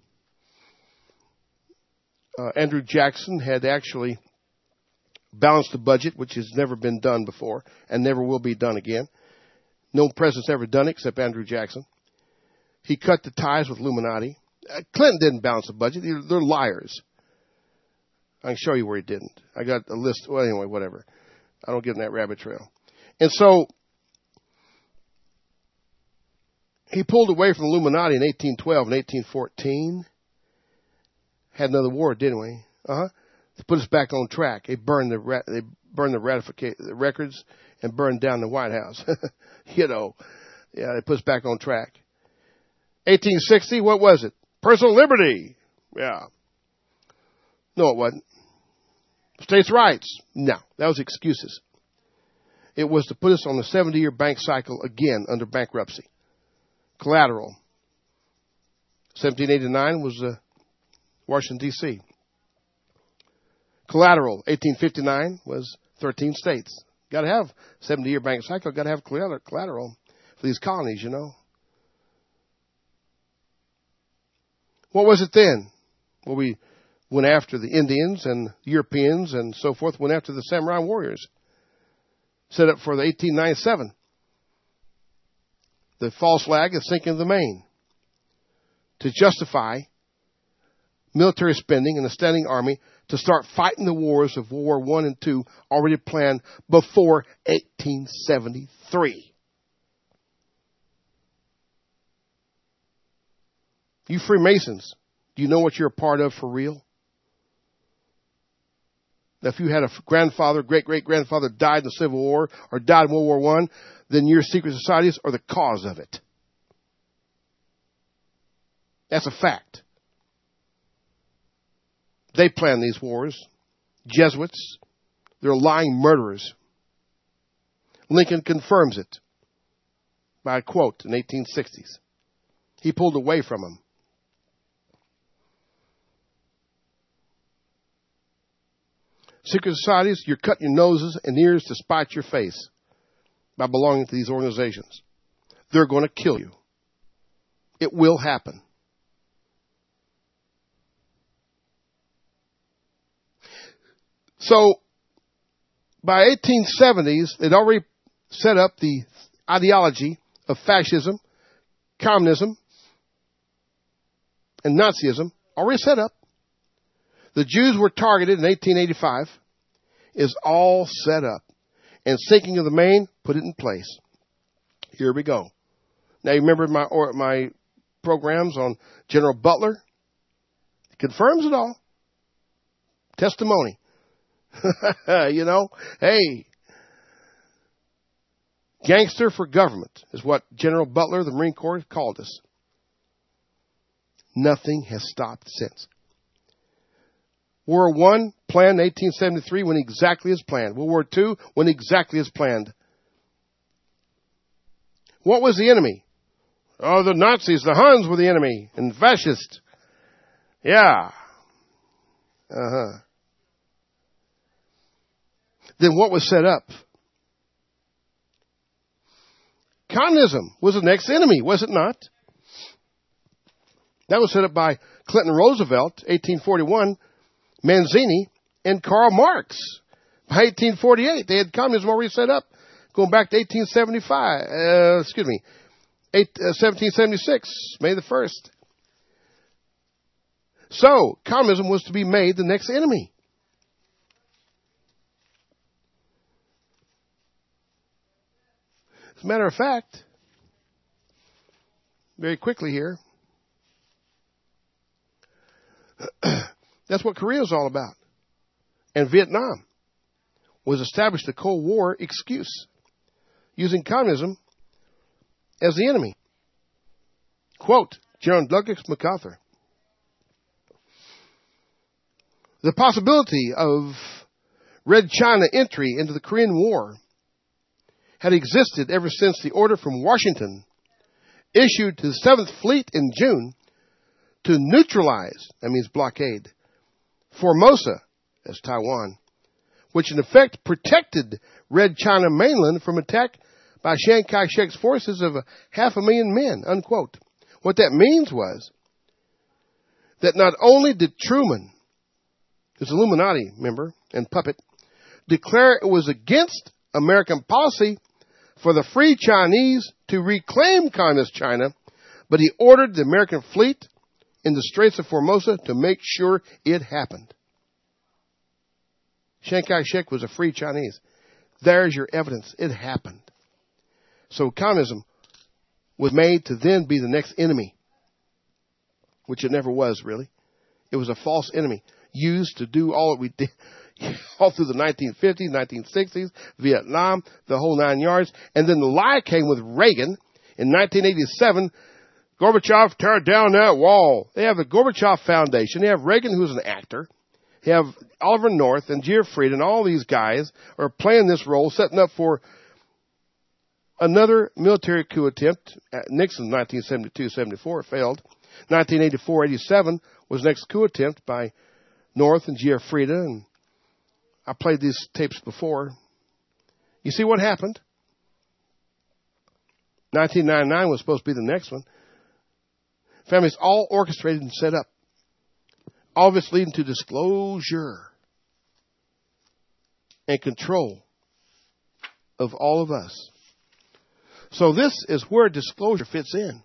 Andrew Jackson had actually balanced the budget, which has never been done before and never will be done again. No president's ever done it except Andrew Jackson. He cut the ties with Illuminati. Clinton didn't balance the budget. They're liars. I can show you where he didn't. I got a list. Well, anyway, whatever. I don't get in that rabbit trail. And so he pulled away from the Illuminati in 1812 and 1814. Had another war, didn't we? To put us back on track. They burned the records and burned down the White House. They put us back on track. 1860, what was it? Personal liberty. Yeah. No, it wasn't. States' rights. No, that was excuses. It was to put us on the 70-year bank cycle again under bankruptcy. Collateral. 1789 was Washington, D.C. Collateral. 1859 was 13 states. Got to have 70-year bank cycle. Got to have collateral for these colonies, you know. What was it then? Well, we went after the Indians and Europeans and so forth, went after the samurai warriors. Set up for the 1897. The false flag is sinking the Maine. To justify military spending and a standing army to start fighting the wars of World War I and II already planned before 1873. You Freemasons, do you know what you're a part of for real? If you had a grandfather, great-great-grandfather died in the Civil War or died in World War I, then your secret societies are the cause of it. That's a fact. They planned these wars. Jesuits, they're lying murderers. Lincoln confirms it by a quote in the 1860s. He pulled away from them. Secret societies, you're cutting your noses and ears to spite your face by belonging to these organizations. They're going to kill you. It will happen. So, by 1870s, they'd already set up the ideology of fascism, communism, and Nazism, already set up. The Jews were targeted in 1885. Is all set up. And sinking of the Maine, put it in place. Here we go. Now, you remember my programs on General Butler? It confirms it all. Testimony. You know, hey, gangster for government is what General Butler of the Marine Corps called us. Nothing has stopped since. World War I, planned in 1873, went exactly as planned. World War II went exactly as planned. What was the enemy? Oh, the Nazis, the Huns were the enemy, and fascist. Yeah. Uh-huh. Then what was set up? Communism was the next enemy, was it not? That was set up by Clinton Roosevelt, 1841, Manzini, and Karl Marx. By 1848, they had communism already set up, going back to 1776, May the 1st. So, communism was to be made the next enemy. As a matter of fact, very quickly here, that's what Korea is all about. And Vietnam was established a Cold War excuse, using communism as the enemy. Quote, General Douglas MacArthur. The possibility of Red China entry into the Korean War had existed ever since the order from Washington issued to the 7th Fleet in June to neutralize, that means blockade, Formosa, as Taiwan, which in effect protected Red China mainland from attack by Chiang Kai-shek's forces of 500,000 men, unquote. What that means was that not only did Truman, who's an Illuminati member and puppet, declare it was against American policy for the Free Chinese to reclaim Communist China, but he ordered the American fleet in the Straits of Formosa to make sure it happened. Chiang Kai-shek was a Free Chinese. There's your evidence. It happened. So communism was made to then be the next enemy, which it never was, really. It was a false enemy used to do all that we did all through the 1950s, 1960s, Vietnam, the whole 9 yards. And then the lie came with Reagan in 1987. Gorbachev, tear down that wall. They have the Gorbachev Foundation. They have Reagan, who's an actor. They have Oliver North and Gier Fried, and all these guys are playing this role, setting up for another military coup attempt. Nixon, 1972-74, failed. 1984-87 was the next coup attempt by North and Gier Fried, and I played these tapes before. You see what happened? 1999 was supposed to be the next one. Families all orchestrated and set up. All of it's leading to disclosure and control of all of us. So this is where disclosure fits in.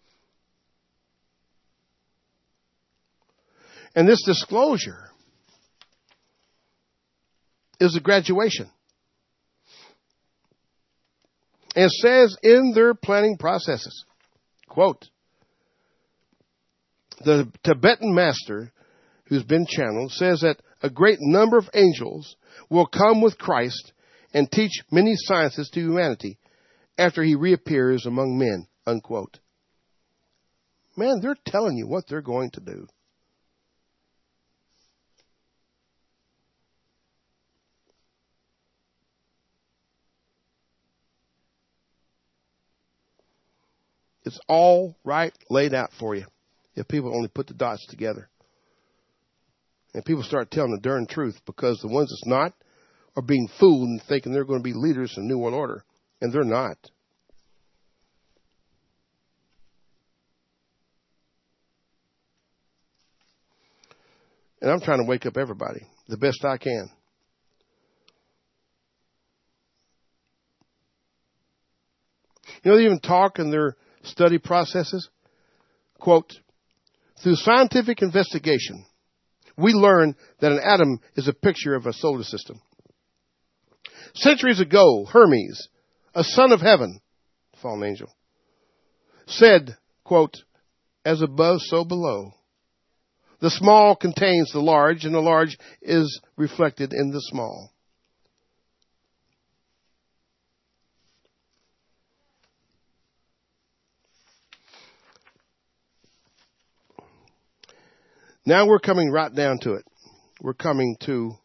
And this disclosure is a graduation. And it says in their planning processes, quote, the Tibetan master who's been channeled says that a great number of angels will come with Christ and teach many sciences to humanity after he reappears among men, unquote. Man, they're telling you what they're going to do. It's all right laid out for you if people only put the dots together. And people start telling the darn truth, because the ones that's not are being fooled and thinking they're going to be leaders in the New World Order. And they're not. And I'm trying to wake up everybody the best I can. You know, they even talk in their study processes. Quote, through scientific investigation, we learn that an atom is a picture of a solar system. Centuries ago, Hermes, a son of heaven, fallen angel, said, quote, as above, so below. The small contains the large, and the large is reflected in the small. Now we're coming right down to it. We're coming to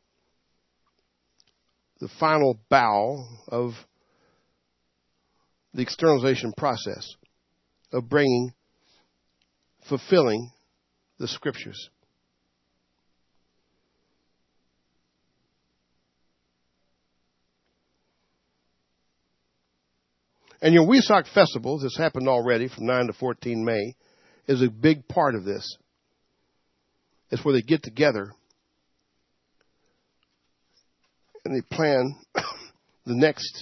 the final bow of the externalization process. of fulfilling the Scriptures. And your Wesak Festival, this happened already from 9 to 14 May, is a big part of this. It's where they get together and they plan the next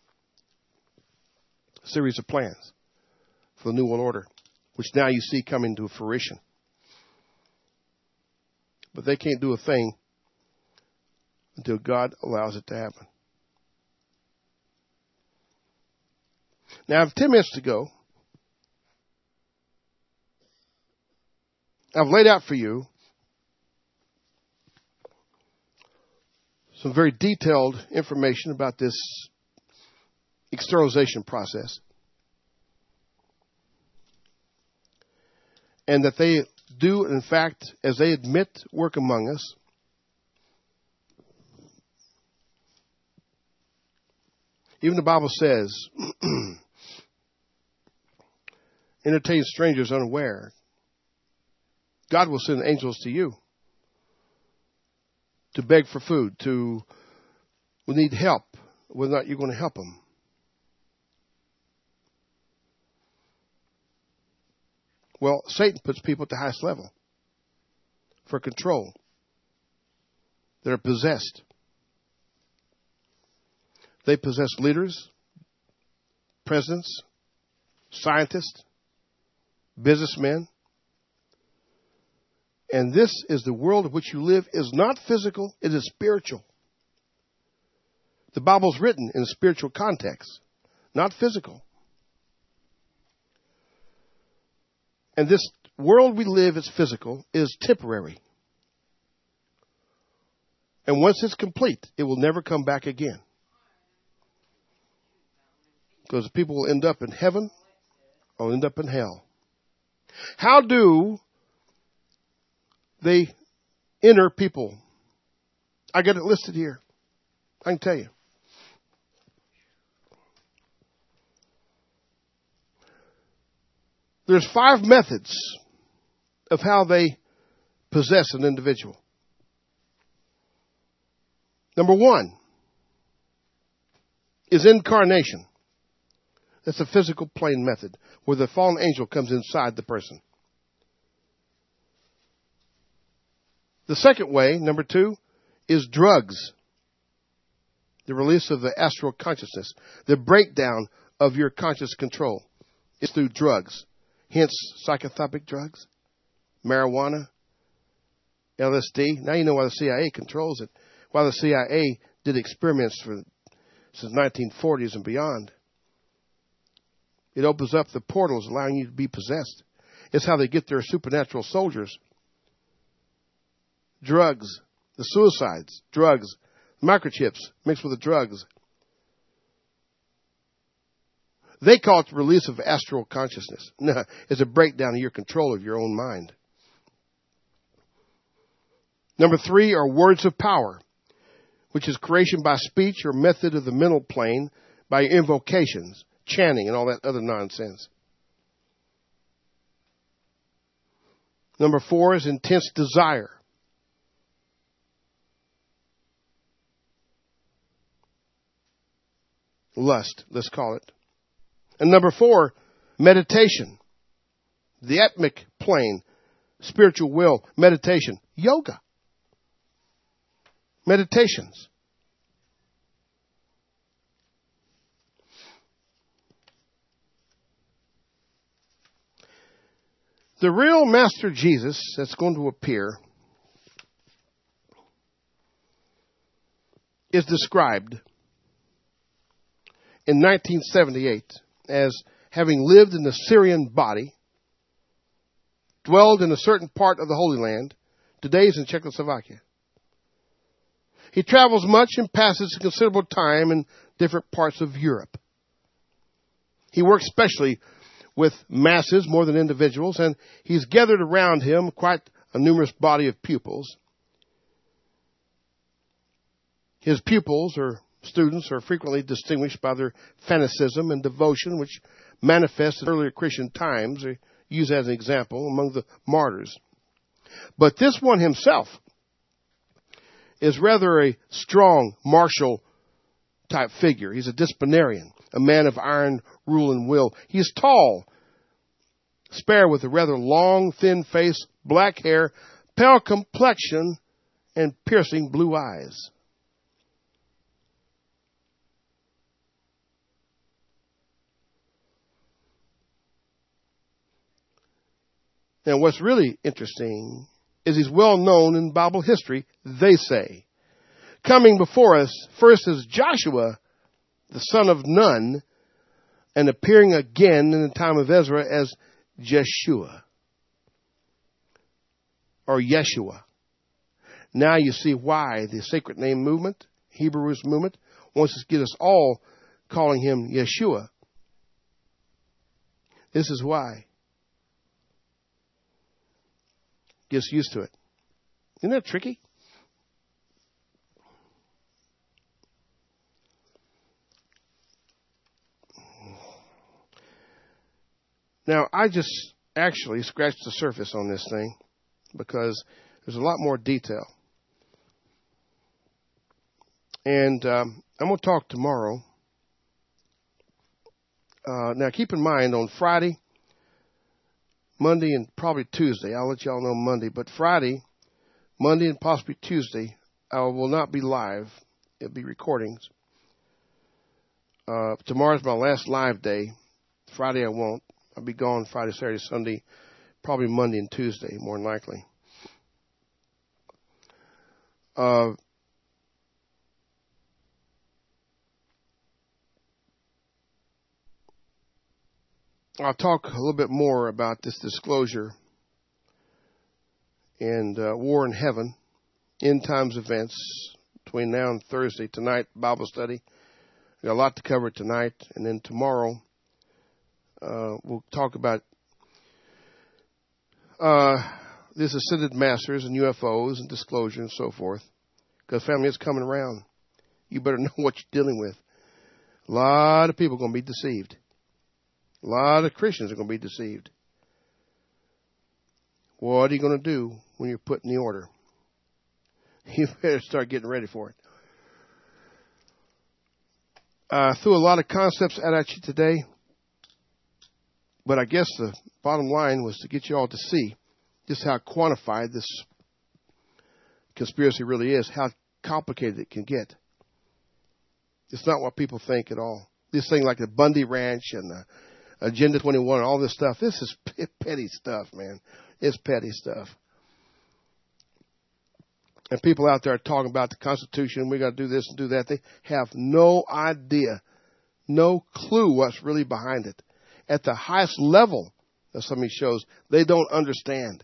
series of plans for the New World Order, which now you see coming to fruition. But they can't do a thing until God allows it to happen. Now, I have 10 minutes to go. I've laid out for you some very detailed information about this externalization process. And that they do, in fact, as they admit, work among us. Even the Bible says, entertain strangers unaware. God will send angels to you to beg for food, to need help, whether or not you're going to help them. Well, Satan puts people at the highest level for control. They're possessed. They possess leaders, presidents, scientists, businessmen. And this is the world in which you live is not physical, it is spiritual. The Bible's written in a spiritual context, not physical. And this world we live is physical, is temporary. And once it's complete, it will never come back again. Because people will end up in heaven or end up in hell. How do they enter people? I got it listed here. I can tell you. There's 5 methods of how they possess an individual. Number 1 is incarnation. That's a physical plane method where the fallen angel comes inside the person. The second way, number 2, is drugs. The release of the astral consciousness. The breakdown of your conscious control is through drugs. Hence, psychotropic drugs, marijuana, LSD. Now you know why the CIA controls it. Why the CIA did experiments since 1940s and beyond. It opens up the portals, allowing you to be possessed. It's how they get their supernatural soldiers. Drugs, the suicides, drugs, microchips mixed with the drugs. They call it the release of astral consciousness. No, it's a breakdown of your control of your own mind. Number 3 are words of power, which is creation by speech or method of the mental plane by invocations, chanting, and all that other nonsense. Number 4 is intense desire. Lust, let's call it. And number 4, meditation. The atmic plane, spiritual will, meditation, yoga. Meditations. The real Master Jesus that's going to appear is described in 1978 as having lived in the Syrian body, dwelled in a certain part of the Holy Land, today is in Czechoslovakia. He travels much and passes a considerable time in different parts of Europe. He works especially with masses more than individuals, and he's gathered around him quite a numerous body of pupils. His pupils are students are frequently distinguished by their fanaticism and devotion, which manifests in earlier Christian times, used as an example among the martyrs. But this one himself is rather a strong, martial type figure. He's a disciplinarian, a man of iron rule and will. He's tall, spare with a rather long, thin face, black hair, pale complexion, and piercing blue eyes. Now, what's really interesting is he's well known in Bible history, they say. Coming before us, first is Joshua, the son of Nun, and appearing again in the time of Ezra as Jeshua, or Yeshua. Now you see why the sacred name movement, Hebrew roots movement, wants to get us all calling him Yeshua. This is why. Get used to it. Isn't that tricky? Now, I just actually scratched the surface on this thing because there's a lot more detail. And I'm going to talk tomorrow. Now, keep in mind, on Friday, Monday, and probably Tuesday, I'll let y'all know Monday, but Friday, Monday, and possibly Tuesday, I will not be live. It'll be recordings. Tomorrow's my last live day. Friday I won't. I'll be gone Friday, Saturday, Sunday, probably Monday and Tuesday, more than likely. I'll talk a little bit more about this disclosure and war in heaven, end times events between now and Thursday. Tonight, Bible study. We got a lot to cover tonight, and then tomorrow we'll talk about this ascended masters and UFOs and disclosure and so forth. Because family, it's coming around. You better know what you're dealing with. A lot of people are going to be deceived. A lot of Christians are going to be deceived. What are you going to do when you're put in the order? You better start getting ready for it. I threw a lot of concepts at you today, but I guess the bottom line was to get you all to see just how quantified this conspiracy really is, how complicated it can get. It's not what people think at all. This thing like the Bundy Ranch and the Agenda 21 and all this stuff, this is petty stuff, man. It's petty stuff. And people out there are talking about the Constitution, we got to do this and do that. They have no idea, no clue what's really behind it. At the highest level of some of these shows, they don't understand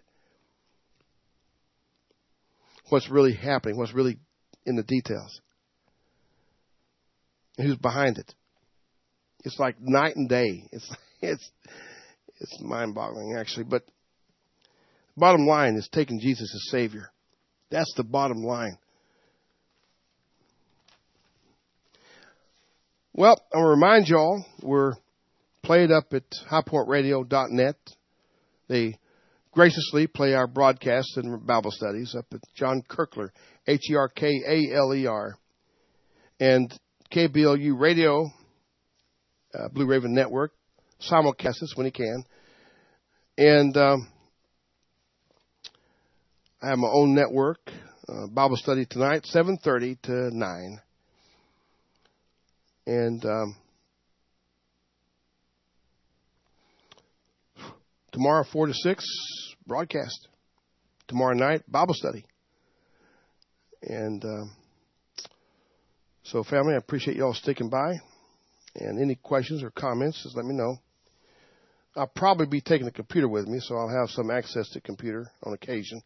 what's really happening, what's really in the details, and who's behind it. It's like night and day. It's mind-boggling, actually. But bottom line is taking Jesus as Savior. That's the bottom line. Well, I want to remind y'all, we're played up at highpointradio.net. They graciously play our broadcasts and Bible studies up at John Kirkler, Herkaleer, and KBLU Radio, Blue Raven Network, simulcasts this when he can. And I have my own network, Bible study tonight, 7:30 to 9. And tomorrow, 4 to 6, broadcast. Tomorrow night, Bible study. And so, family, I appreciate you all sticking by. And any questions or comments, just let me know. I'll probably be taking the computer with me, so I'll have some access to the computer on occasion.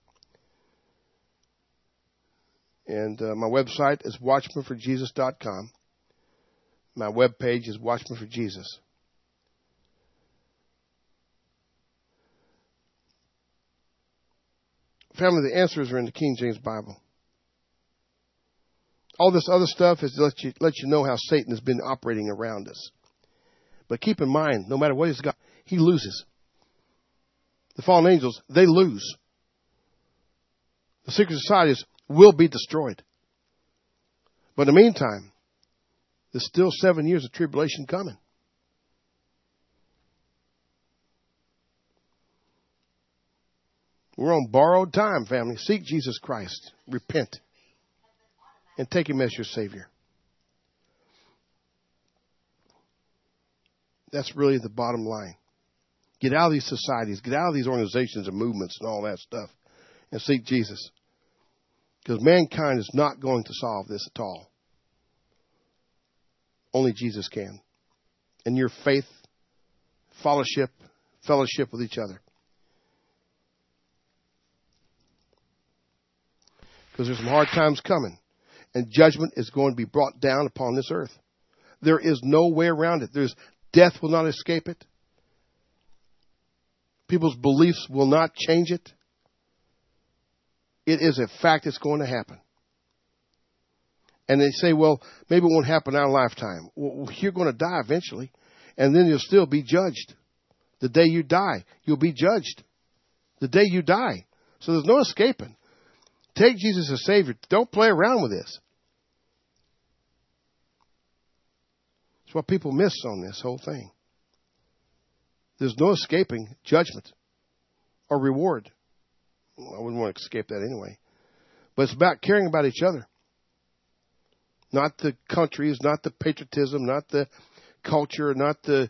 And my website is watchmanforjesus.com. My webpage is Watchman for Jesus. Family, the answers are in the King James Bible. All this other stuff is to let you know how Satan has been operating around us. But keep in mind, no matter what he's got, he loses. The fallen angels, they lose. The secret societies will be destroyed. But in the meantime, there's still 7 years of tribulation coming. We're on borrowed time, family. Seek Jesus Christ. Repent. And take Him as your Savior. That's really the bottom line. Get out of these societies. Get out of these organizations and movements and all that stuff. And seek Jesus. Because mankind is not going to solve this at all. Only Jesus can. And your faith, fellowship with each other. Because there's some hard times coming. And judgment is going to be brought down upon this earth. There is no way around it. Death will not escape it. People's beliefs will not change it. It is a fact that's going to happen. And they say, well, maybe it won't happen in our lifetime. Well, you're going to die eventually. And then you'll still be judged. The day you die, you'll be judged. The day you die. So there's no escaping. Take Jesus as Savior. Don't play around with this. That's what people miss on this whole thing. There's no escaping judgment or reward. Well, I wouldn't want to escape that anyway. But it's about caring about each other. Not the countries, not the patriotism, not the culture, not the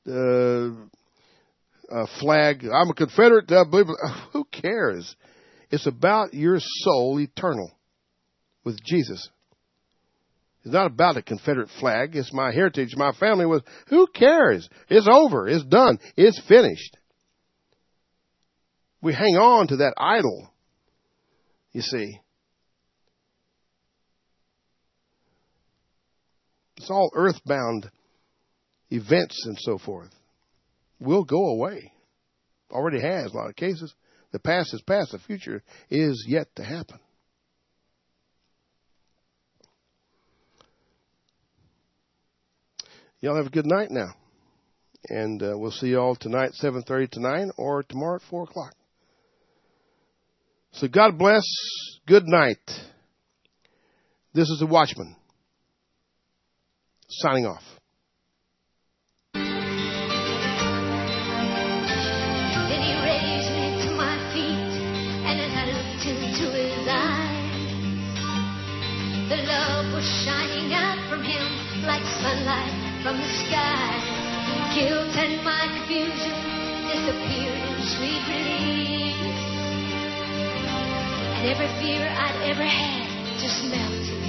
flag. I'm a Confederate. Who cares? It's about your soul eternal with Jesus. It's not about a Confederate flag. It's my heritage. My family was. Who cares? It's over. It's done. It's finished. We hang on to that idol, you see. It's all earthbound events and so forth. Will go away. Already has in a lot of cases. The past is past. The future is yet to happen. Y'all have a good night now. And we'll see you all tonight, 7:30 to 9, or tomorrow at 4 o'clock. So God bless. Good night. This is the Watchman. Signing off. Then He raised me to my feet, and as I looked into His eyes, the love was shining out from Him like sunlight from the sky. Guilt and my confusion disappeared in sweet release, and every fear I'd ever had just melted